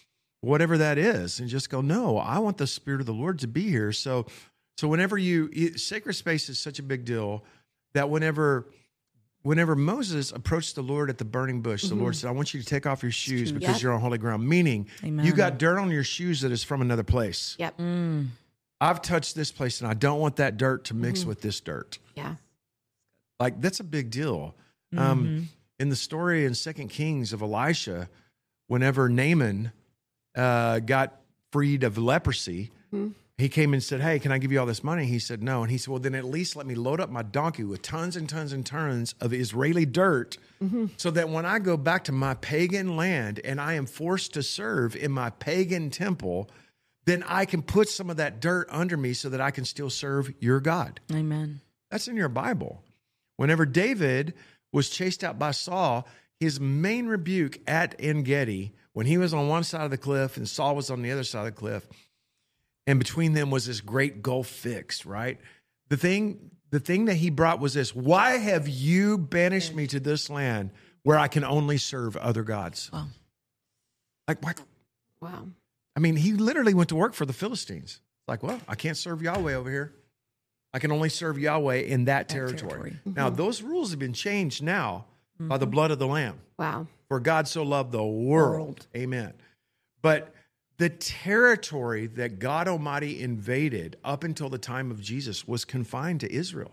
whatever that is, and just go, no, I want the Spirit of the Lord to be here. So, so whenever you, it, sacred space is such a big deal that whenever, whenever Moses approached the Lord at the burning bush, mm-hmm. the Lord said, I want you to take off your shoes because yep. you're on holy ground. Meaning Amen. You got dirt on your shoes that is from another place. Yep. Mm. I've touched this place and I don't want that dirt to mix mm-hmm. with this dirt. Yeah. Like that's a big deal. Mm-hmm. Um, in the story in Second Kings of Elisha, whenever Naaman uh, got freed of leprosy, mm-hmm. he came and said, hey, can I give you all this money? He said, no. And he said, well, then at least let me load up my donkey with tons and tons and tons of Israeli dirt mm-hmm. so that when I go back to my pagan land and I am forced to serve in my pagan temple, then I can put some of that dirt under me so that I can still serve your God. Amen. That's in your Bible. Whenever David was chased out by Saul, his main rebuke at En-Gedi, when he was on one side of the cliff and Saul was on the other side of the cliff, and between them was this great gulf fixed, right? The thing, the thing that he brought was this: why have you banished me to this land where I can only serve other gods? Wow. Like, what? Wow. I mean, he literally went to work for the Philistines. Like, well, I can't serve Yahweh over here. I can only serve Yahweh in that, that territory. territory. Mm-hmm. Now, those rules have been changed now mm-hmm. by the blood of the Lamb. Wow. For God so loved the world. world. Amen. But the territory that God Almighty invaded up until the time of Jesus was confined to Israel.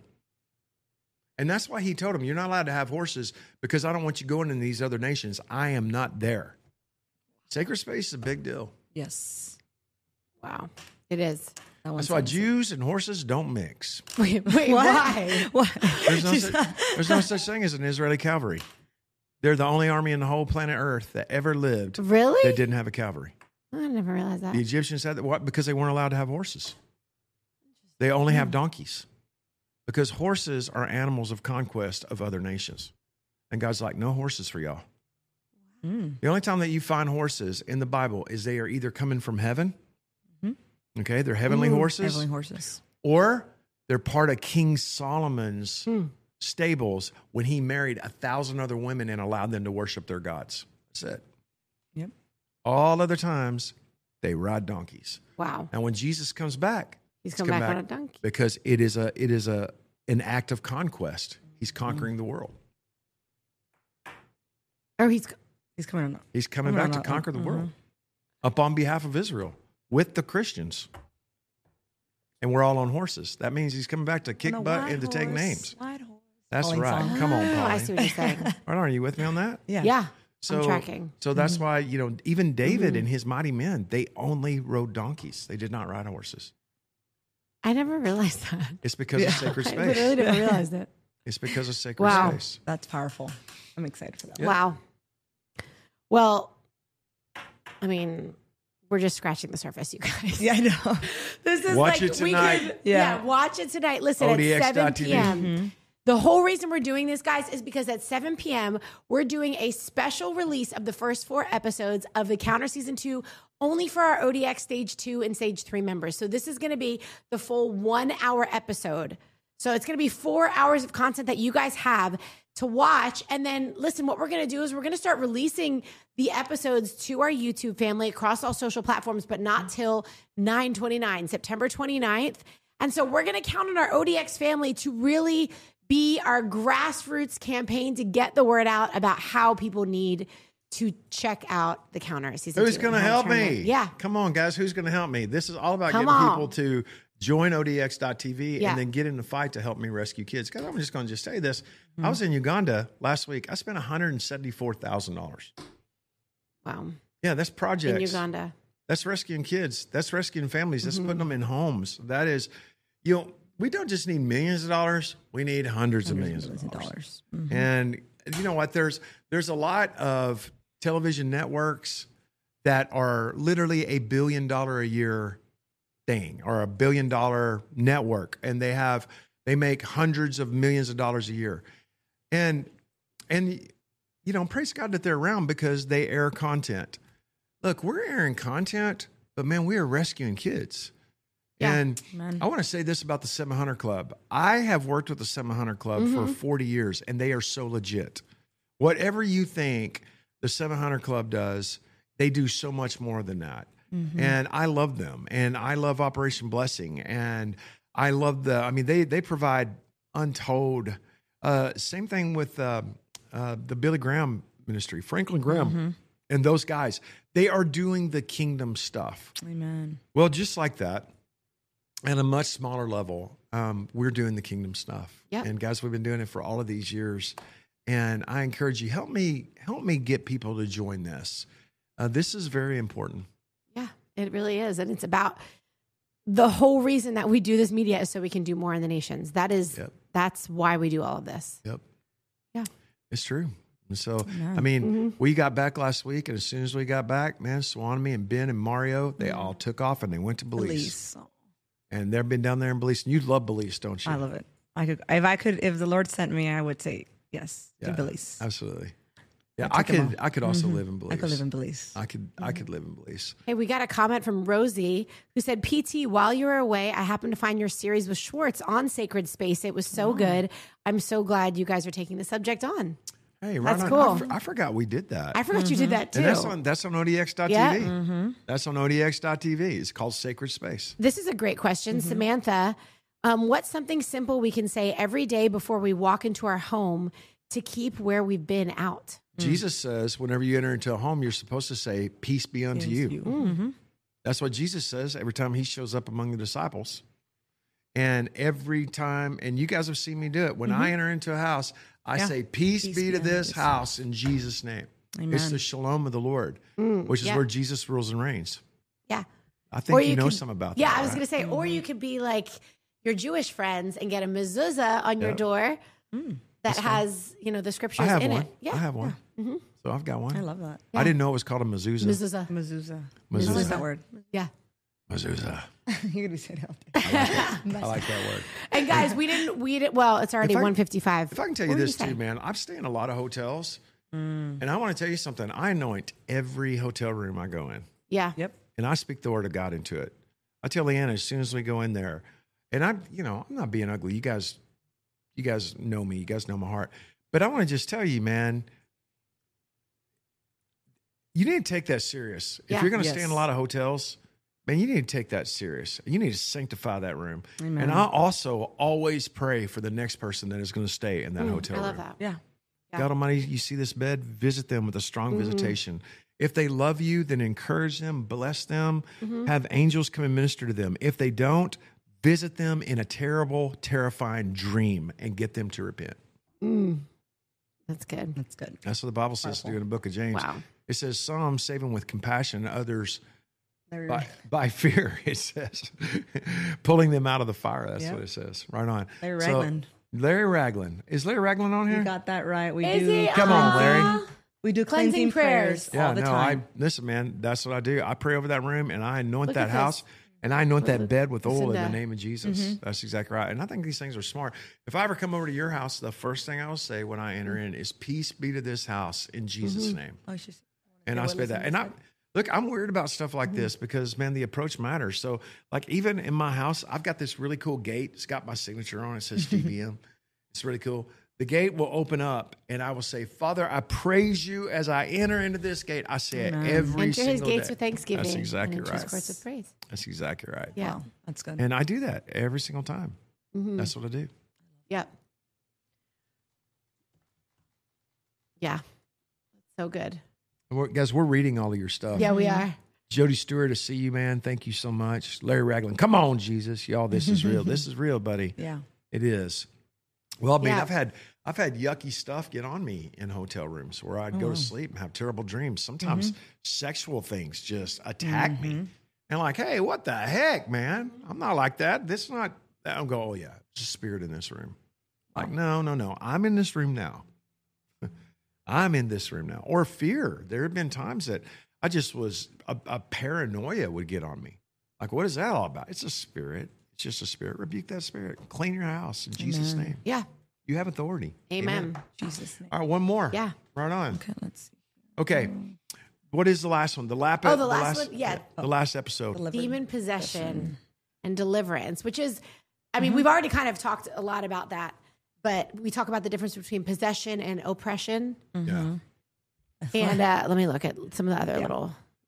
And that's why he told him, you're not allowed to have horses because I don't want you going in these other nations. I am not there. Sacred space is a big deal. Yes. Wow. It is. That That's why Jews and horses don't mix. Wait, wait why? What? There's no, such, there's no such thing as an Israeli cavalry. They're the only army in the whole planet Earth that ever lived really? that didn't have a cavalry. I never realized that. The Egyptians had that. What? Because they weren't allowed to have horses. They only have donkeys. Because horses are animals of conquest of other nations. And God's like, no horses for y'all. Mm. The only time that you find horses in the Bible is they are either coming from heaven. Mm-hmm. Okay, they're heavenly Ooh, horses. Heavenly horses. Or they're part of King Solomon's hmm. stables when he married a thousand other women and allowed them to worship their gods. That's it. Yep. All other times, they ride donkeys. Wow. And when Jesus comes back, he's coming back, back on a donkey because it is a it is a an act of conquest. He's conquering mm-hmm. the world. Or he's he's coming on. He's coming, coming back to conquer the mm-hmm. world up on behalf of Israel with the Christians. And we're all on horses. That means he's coming back to kick butt and to horse, take names. White horse. That's Calling right. song. Come on, Polly. Oh, I see what you're saying. Right, are you with me on that? Yeah. Yeah. So, I'm tracking. So that's mm-hmm. why, you know, even David mm-hmm. and his mighty men, they only rode donkeys. They did not ride horses. I never realized that. It's because yeah. of sacred space. I literally didn't realize that. It's because of sacred wow. space. That's powerful. I'm excited for that. Yeah. Wow. Well, I mean, we're just scratching the surface, you guys. Yeah, I know. This is watch like it tonight. We could, yeah. yeah, watch it tonight. Listen, O D X at seven p.m. Mm-hmm. The whole reason we're doing this, guys, is because at seven p.m., we're doing a special release of the first four episodes of The Counter Season two only for our O D X Stage two and Stage three members. So this is going to be the full one-hour episode. So it's going to be four hours of content that you guys have to watch. And then, listen, what we're going to do is we're going to start releasing the episodes to our YouTube family across all social platforms, but not till nine twenty-nine, September twenty-ninth. And so we're going to count on our O D X family to really be our grassroots campaign to get the word out about how people need to check out The Counter Season Who's going to help me? Yeah. Come on, guys. Who's going to help me? This is all about Come getting on. people to join O D X dot T V Yeah. and then get in the fight to help me rescue kids. Because I'm just going to just say this. Mm-hmm. I was in Uganda last week. I spent one hundred seventy-four thousand dollars. Wow. Yeah, that's projects. In Uganda. That's rescuing kids. That's rescuing families. That's Mm-hmm. putting them in homes. That is, you know, we don't just need millions of dollars. We need hundreds, hundreds of millions of, of dollars. dollars. Mm-hmm. And you know what? There's there's a lot of television networks that are literally a billion dollar a year thing or a billion dollar network, and they have they make hundreds of millions of dollars a year. And and you know, praise God that they're around because they air content. Look, we're airing content, but man, we are rescuing kids. Yeah. And Man. I want to say this about the seven hundred Club. I have worked with the seven hundred Club Mm-hmm. for forty years, and they are so legit. Whatever you think the seven hundred Club does, they do so much more than that. Mm-hmm. And I love them. And I love Operation Blessing. And I love the, I mean, they, they provide untold, uh, same thing with uh, uh, the Billy Graham ministry, Franklin Graham mm-hmm. and those guys. They are doing the kingdom stuff. Amen. Well, just like that, at a much smaller level, um, we're doing the kingdom stuff. Yep. And guys, we've been doing it for all of these years. And I encourage you, help me, help me get people to join this. Uh, this is very important. Yeah, it really is. And it's about the whole reason that we do this media is so we can do more in the nations. That is, yep. that's why we do all of this. Yep. Yeah. It's true. And so, yeah. I mean, mm-hmm. we got back last week, and as soon as we got back, man, Swanamy and Ben and Mario, they mm-hmm. all took off and they went to Belize. Belize. And they've been down there in Belize. And you love Belize, don't you? I love it. I could, if I could, if the Lord sent me, I would say yes yeah, to Belize. Absolutely. Yeah, I could. I could also mm-hmm. live in Belize. I could live in Belize. I could. Mm-hmm. I could live in Belize. Hey, we got a comment from Rosie who said, "P T, while you were away, I happened to find your series with Schwartz on Sacred Space. It was so oh. good. I'm so glad you guys are taking the subject on." Hey, right that's on. cool. I, for, I forgot we did that. I forgot mm-hmm. you did that too. And that's on that's on O D X dot T V. Yeah. Mm-hmm. That's on O D X dot T V. It's called Sacred Space. This is a great question, Mm-hmm. Samantha. Um, what's something simple we can say every day before we walk into our home to keep where we've been out? Jesus says, whenever you enter into a home, you're supposed to say, "Peace be unto Peace you." you. Mm-hmm. That's what Jesus says every time he shows up among the disciples. And every time, and you guys have seen me do it. When mm-hmm. I enter into a house, I yeah. say, "Peace, Peace be to this this house in Jesus' name." Amen. It's the shalom of the Lord, mm, which is yeah. where Jesus rules and reigns. Yeah. I think you, you know could, something about yeah, that. Yeah, I was right? going to say, mm-hmm. or you could be like your Jewish friends and get a mezuzah on your yep. door mm. that That's has, you know, the scriptures I have in one. it. Yeah. I have one. Yeah. Mm-hmm. So I've got one. I love that. Yeah. I didn't know it was called a mezuzah. Mezuzah. Mezuzah. Mezuzah. I like that word. Yeah. Mezuzah. You're gonna say that. I like, I like that word. And guys, we didn't. We didn't. Well, it's already one fifty-five. If I can tell you this too, man, I've stayed in a lot of hotels, mm. and I want to tell you something. I anoint every hotel room I go in. Yeah. Yep. And I speak the word of God into it. I tell Leanna as soon as we go in there, and I'm, you know, I'm not being ugly. You guys, you guys know me. You guys know my heart. But I want to just tell you, man, you need to take that serious. Yeah. If you're going to Yes. stay in a lot of hotels, man, you need to take that serious. You need to sanctify that room. Amen. And I also always pray for the next person that is going to stay in that Mm, hotel I love room. that. Yeah. Yeah. God Almighty, you see this bed, visit them with a strong Mm-hmm. visitation. If they love you, then encourage them, bless them, Mm-hmm. have angels come and minister to them. If they don't, visit them in a terrible, terrifying dream and get them to repent. Mm. That's good. That's good. That's what the Bible says to do in the book of James. Wow. It says some save them with compassion, others Larry by, by fear, it says. Pulling them out of the fire. That's Yep. what it says. Right on. Larry So, Ragland. Larry Ragland. Is Larry Ragland on here? You got that right. We Is do. he? Come on, Aw. Larry. We do Cleansing cleansing, prayers. prayers, Yeah, all the no, time. I listen, man. That's what I do. I pray over that room and I anoint Look that at house this. and I anoint that bed with Listen oil in to- the name of Jesus. That's exactly right. And I think these things are smart. If I ever come over to your house, the first thing I will say when I enter in is "Peace be to this house in Jesus' name." Oh, she's, And I say that. And I look, I'm weird about stuff like this because man, the approach matters. So, like even in my house, I've got this really cool gate. It's got my signature on it. It says T B M. It's really cool. The gate will open up, and I will say, "Father, I praise you as I enter into this gate." I say it every Enter single his gates day. with thanksgiving. That's exactly and enter right. his courts with praise. That's exactly right. Yeah. wow, that's good. And I do that every single time. Mhm. That's what I do. Yep. Yeah. So good. And we're, guys, we're reading all of your stuff. Yeah, we are. Jody Stewart, to see you, man. Thank you so much. Larry Ragland, come on, Jesus, y'all. This is real. This is real, buddy. Yeah. It is. Well, I mean, Yeah. I've had I've had yucky stuff get on me in hotel rooms where I'd go to sleep and have terrible dreams. Sometimes sexual things just attack me. And like, hey, what the heck, man? I'm not like that. This is not. I'll go, oh yeah, there's a spirit in this room. Like, no, no, no. I'm in this room now. I'm in this room now. Or fear. There have been times that I just was a, a paranoia would get on me. Like, what is that all about? It's a spirit. It's just a spirit. Rebuke that spirit. Clean your house in Jesus' name. Yeah. You have authority. Amen. Jesus' name. All right, one more. Yeah. Right on. Okay, let's see. Okay. What is the last one? The lap. Oh, the last one? Yeah. The last episode. Delivered. Demon possession and deliverance, which is, I mean, we've already kind of talked a lot about that, but we talk about the difference between possession and oppression. Yeah. And uh, let me look at some of the other little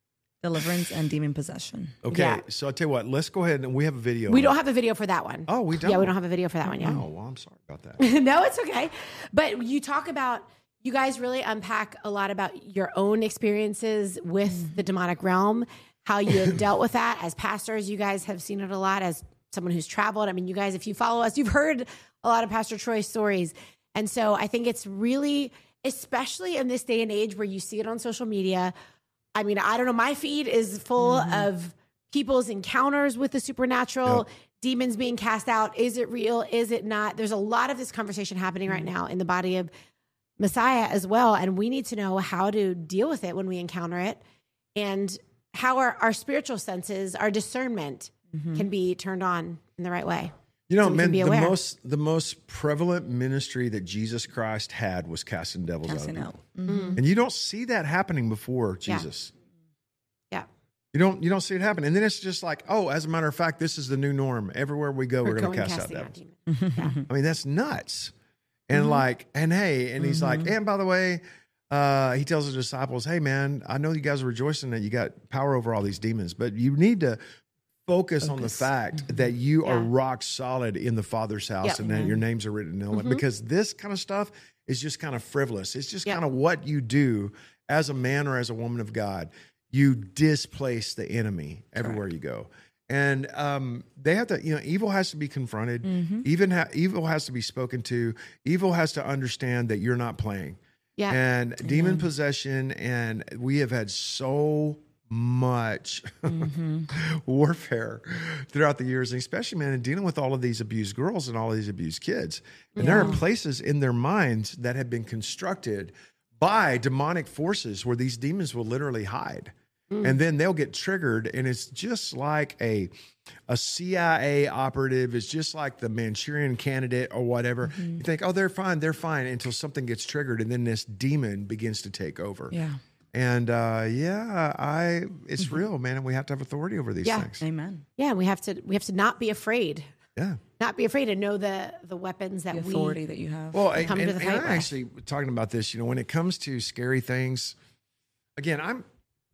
deliverance and demon possession. Okay, Yeah. so I'll tell you what. Let's go ahead and we have a video. We on don't it. have a video for that one. Oh, we don't? Yeah, we don't have a video for that one. Yeah. Oh, well, I'm sorry about that. No, it's okay. But you talk about, you guys really unpack a lot about your own experiences with the demonic realm, how you have dealt with that as pastors. You guys have seen it a lot as someone who's traveled. I mean, you guys, if you follow us, you've heard a lot of Pastor Troy's stories. And so I think it's really, especially in this day and age where you see it on social media. I mean, I don't know. My feed is full mm-hmm. of people's encounters with the supernatural, yep. demons being cast out. Is it real? Is it not? There's a lot of this conversation happening right now in the body of Messiah as well. And we need to know how to deal with it when we encounter it, and how our, our spiritual senses, our discernment mm-hmm. can be turned on in the right way. You know, so man, the most the most prevalent ministry that Jesus Christ had was casting devils casting out. out. Mm-hmm. And you don't see that happening before Jesus. Yeah. yeah. You don't you don't see it happen. And then it's just like, oh, as a matter of fact, this is the new norm. Everywhere we go, we're, we're going to cast out devils. Out yeah. I mean, that's nuts. And mm-hmm. like, and hey, and he's mm-hmm. like, and by the way, uh, he tells the disciples, hey man, I know you guys are rejoicing that you got power over all these demons, but you need to Focus, Focus on the fact mm-hmm. that you yeah. are rock solid in the Father's house yep. and that mm-hmm. your names are written in it. Mm-hmm. Because this kind of stuff is just kind of frivolous. It's just yep. kind of what you do as a man or as a woman of God. You displace the enemy everywhere Correct. You go. And um, they have to, you know, evil has to be confronted. Mm-hmm. Even ha- evil has to be spoken to. Evil has to understand that you're not playing. Yeah. And mm-hmm. demon possession, and we have had so much mm-hmm. warfare throughout the years, and especially, man, in dealing with all of these abused girls and all of these abused kids. And yeah. there are places in their minds that have been constructed by demonic forces where these demons will literally hide. Mm. And then they'll get triggered, and it's just like a a C I A operative. It's just like the Manchurian Candidate or whatever. Mm-hmm. You think, oh, they're fine, they're fine, until something gets triggered, and then this demon begins to take over. Yeah. And uh, yeah, I it's mm-hmm. real, man, and we have to have authority over these yeah. things. Amen. Yeah, we have to we have to not be afraid. Yeah, not be afraid and know the the weapons that the we authority that you have. Well, and, come and, to the and fight I'm with. actually talking about this. You know, when it comes to scary things, again, I'm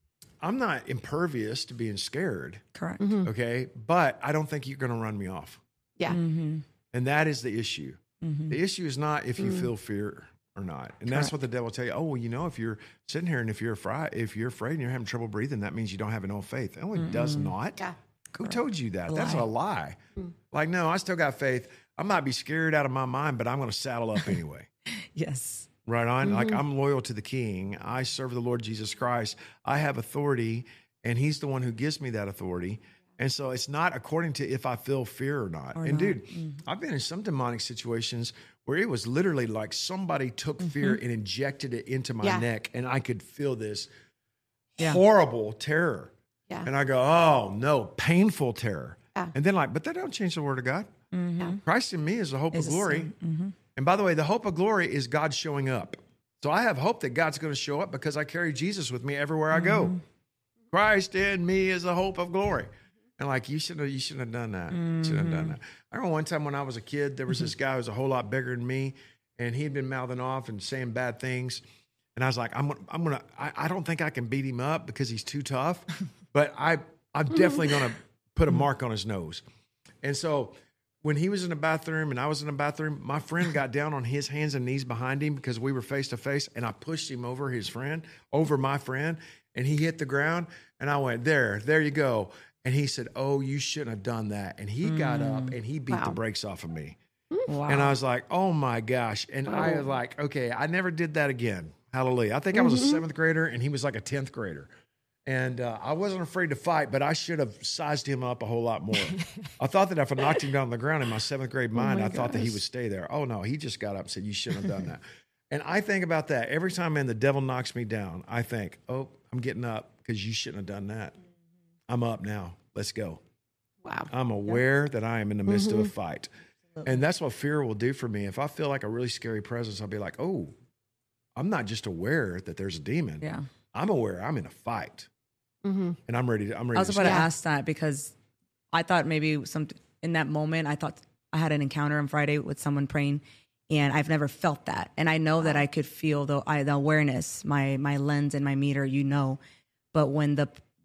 I'm not impervious to being scared. Correct. Mm-hmm. Okay, but I don't think you're going to run me off. Yeah, mm-hmm. and that is the issue. Mm-hmm. The issue is not if you mm-hmm. feel fear or not. And Correct. that's what the devil will tell you. Oh, well, you know, if you're sitting here and if you're afraid, if you're afraid and you're having trouble breathing, that means you don't have enough faith. Oh, it mm-hmm. does not. Yeah. Who told you that? A That's lie. a lie. Mm-hmm. Like, no, I still got faith. I might be scared out of my mind, but I'm going to saddle up anyway. Yes. Right on. Mm-hmm. Like, I'm loyal to the King. I serve the Lord Jesus Christ. I have authority, and he's the one who gives me that authority. And so it's not according to if I feel fear or not. Or and not. dude, mm-hmm. I've been in some demonic situations where it was literally like somebody took mm-hmm. fear and injected it into my yeah. neck, and I could feel this yeah. horrible terror. Yeah. And I go, oh no, painful terror. Yeah. And then like, but that don't change the word of God. Mm-hmm. Christ in me is the hope Is of a glory. sin. Mm-hmm. And by the way, the hope of glory is God showing up. So I have hope that God's going to show up because I carry Jesus with me everywhere I go. Mm-hmm. Christ in me is the hope of glory. And like, you shouldn't have, you shouldn't have done that. Mm-hmm. You shouldn't have done that. I remember one time when I was a kid, there was this guy who was a whole lot bigger than me, and he'd been mouthing off and saying bad things. And I was like, I'm gonna, I'm gonna, I, I don't think I can beat him up because he's too tough, but I, I'm definitely gonna put a mark on his nose. And so when he was in the bathroom and I was in the bathroom, my friend got down on his hands and knees behind him because we were face to face, and I pushed him over his friend, over my friend, and he hit the ground. And I went, there, there you go. And he said, oh, you shouldn't have done that. And he mm. got up and he beat Wow. the brakes off of me. Wow. And I was like, oh my gosh. And oh. I was like, okay, I never did that again. Hallelujah. I think mm-hmm. I was a seventh grader and he was like a tenth grader. And uh, I wasn't afraid to fight, but I should have sized him up a whole lot more. I thought that if I knocked him down on the ground in my seventh grade mind, oh I thought gosh. that he would stay there. Oh no, he just got up and said, you shouldn't have done that. And I think about that every time, man, the devil knocks me down. I think, oh, I'm getting up because you shouldn't have done that. I'm up now. Let's go. Wow. I'm aware yep. that I am in the midst mm-hmm. of a fight. Absolutely. And that's what fear will do for me. If I feel like a really scary presence, I'll be like, oh, I'm not just aware that there's a demon. Yeah. I'm aware I'm in a fight. Mm-hmm. And I'm ready to, I'm ready I was to about start. to ask that because I thought maybe some in that moment, I thought I had an encounter on Friday with someone praying, and I've never felt that. And I know that I could feel the, I, the awareness, my, my lens and my meter, you know, but when the,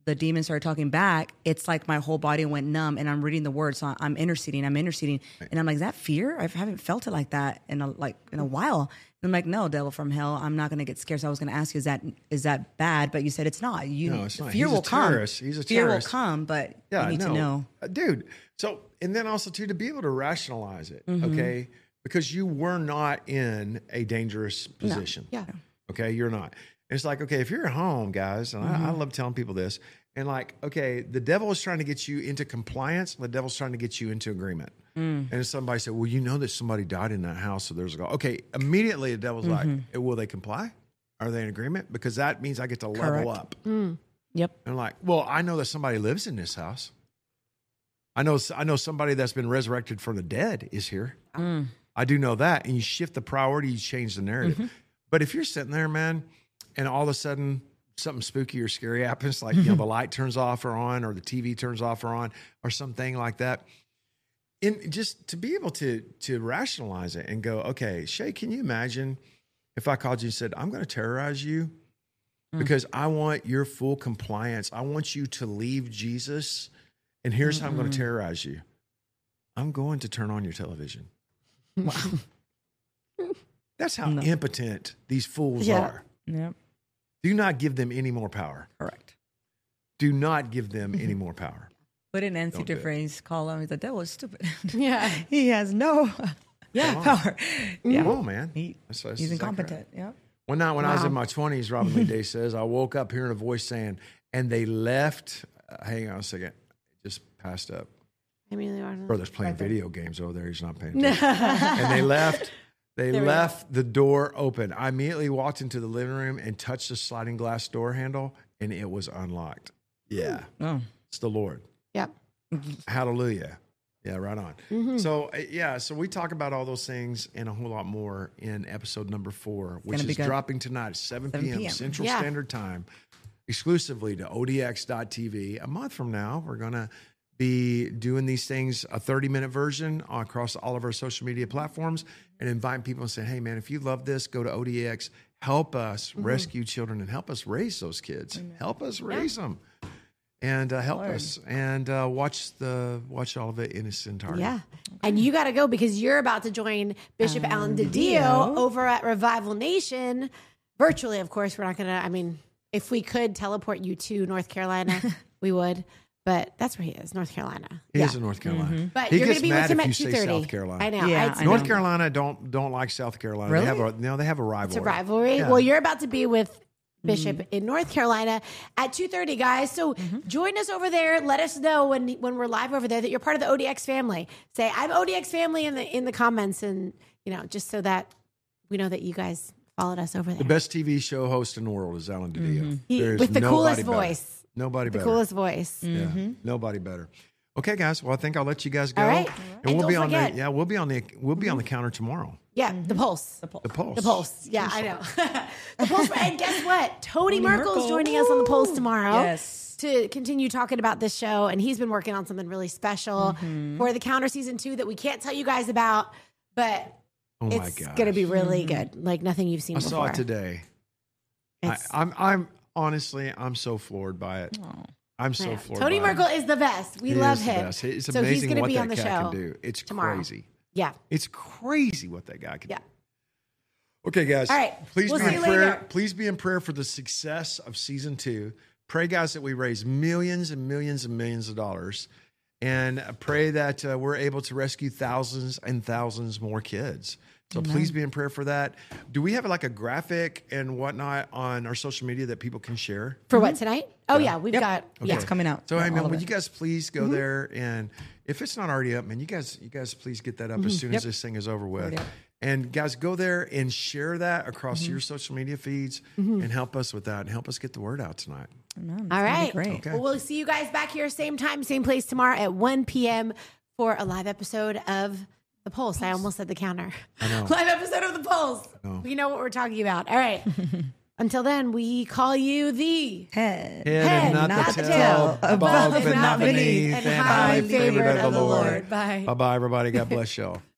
the demon started talking back, it's like my whole body went numb, and I'm reading the words. So I'm interceding, I'm interceding, and I'm like, is that fear? I haven't felt it like that in a, like in a while. And I'm like, no, devil from hell, I'm not going to get scared. So I was going to ask you, is that is that bad? But you said it's not. You, No, it's not. Fear He's a will come. terrorist. He's a fear terrorist. will come, but Yeah, you need no. to know. Uh, dude. So, and then also too, to be able to rationalize it, Mm-hmm. okay? Because you were not in a dangerous position. Yeah. Okay, you're not. It's like, okay, if you're at home, guys, and Mm-hmm. I, I love telling people this, and like, okay, the devil is trying to get you into compliance, and the devil's trying to get you into agreement. Mm. And if somebody said, well, you know that somebody died in that house, so there's a go. Okay, immediately the devil's like, Mm-hmm. will they comply? Are they in agreement? Because that means I get to level Correct. up. Yep. And I'm like, well, I know that somebody lives in this house. I know, I know somebody that's been resurrected from the dead is here. Mm. I do know that. And you shift the priority, you change the narrative. Mm-hmm. But if you're sitting there, man, and all of a sudden something spooky or scary happens, like, you know, the light turns off or on, or the T V turns off or on, or something like that. In just to be able to to rationalize it and go, okay, Shay, can you imagine if I called you and said, I'm going to terrorize you because I want your full compliance. I want you to leave Jesus. And here's how I'm going to terrorize you. I'm going to turn on your television. Wow. That's how No. impotent these fools Yeah. are. Yep. Do not give them any more power. Correct. Do not give them any more power. What did Nancy Don't do it. Dufresne call him? He's the devil is stupid. Yeah. He has no Come on. power. Yeah. Come on, man. He, That's- that's he's exactly incompetent. Yeah. One night when I was Wow. in my twenties, Robin Lee Day says, I woke up hearing a voice saying, and they left. Uh, hang on a second. It just passed up. I mean, Brother's playing video games over there. He's not paying attention. And they left. They There we left the door open. I immediately walked into the living room and touched the sliding glass door handle, and it was unlocked. Yeah. Oh. It's the Lord. Yep. Hallelujah. Yeah, right on. Mm-hmm. So, uh, yeah, so we talk about all those things and a whole lot more in episode number four, which gonna be is good. dropping tonight at seven seven p.m. p.m. Central Yeah. Standard Time, exclusively to O D X dot T V. A month from now, we're going to be doing these things, a thirty-minute version across all of our social media platforms, and inviting people and saying, hey, man, if you love this, go to O D X. Help us Mm-hmm. rescue children and help us raise those kids. Help us raise them. And uh, help us and uh, watch the watch all of it in its entirety. Yeah. And you got to go because you're about to join Bishop Alan DiDio over at Revival Nation, virtually, of course. We're not going to, I mean, if we could teleport you to North Carolina, we would. But that's where he is, North Carolina. He yeah. is in North Carolina. But he you're going gets to be mad with him if at you two say thirty. South Carolina. I know. Yeah, I'd- I North know. Carolina don't don't like South Carolina. They Really? have a no. They have a rivalry. It's a rivalry. Yeah. Well, you're about to be with Bishop in North Carolina at two thirty, guys. So join us over there. Let us know when when we're live over there that you're part of the O D X family. Say I'm O D X family in the in the comments, and you know, just so that we know that you guys followed us over there. The best T V show host in the world is Alan DiDio. He- There is with the nobody coolest better. voice. Nobody the better. coolest voice. Yeah, nobody better. Okay, guys. Well, I think I'll let you guys go, All right. and, And we'll don't be on forget- the yeah. We'll be on the we'll be on the counter tomorrow. Yeah, the pulse. The pulse. The pulse. Yeah, I know. the pulse. And guess what? Tony, Tony Merkel's Merkel. joining us on the pulse tomorrow. Yes. To continue talking about this show. And he's been working on something really special Mm-hmm. for the counter season two that we can't tell you guys about, but Oh my it's god! going to be really good. Like nothing you've seen I before. saw it today. I, It's- I'm I'm honestly I'm so floored by it. I'm so Yeah. floored. Tony by Merkel it. is the best. We He love is the him. best. It's so amazing he's going to what be that on the cat show can do. It's tomorrow. crazy. Yeah. It's crazy what that guy can Yeah. do. Okay, guys. All right. Please We'll be see in you prayer. later. Please be in prayer for the success of season two. Pray, guys, that we raise millions and millions and millions of dollars, and pray that uh, we're able to rescue thousands and thousands more kids. So please be in prayer for that. Do we have like a graphic and whatnot on our social media that people can share? For what, tonight? Oh, yeah. We've Yep. got, yeah. It's coming out. So, Yeah, hey, all man, of would it. you guys please go there, and if it's not already up, man, you guys, you guys, please get that up as soon as Yep. this thing is over with. Already up. And guys, go there and share that across your social media feeds, and help us with that, and help us get the word out tonight. Amen. It's All gonna be right. Great. Okay. Well, we'll see you guys back here, same time, same place tomorrow at one p.m. for a live episode of The Pulse. I almost said the counter. I know. Live episode of The Pulse. know. We know what we're talking about. All right. Until then, we call you the Head. Head Head, and not not the the tail, tail, above and not beneath, and highly favored of the Lord. Bye. Bye bye, everybody. God bless y'all.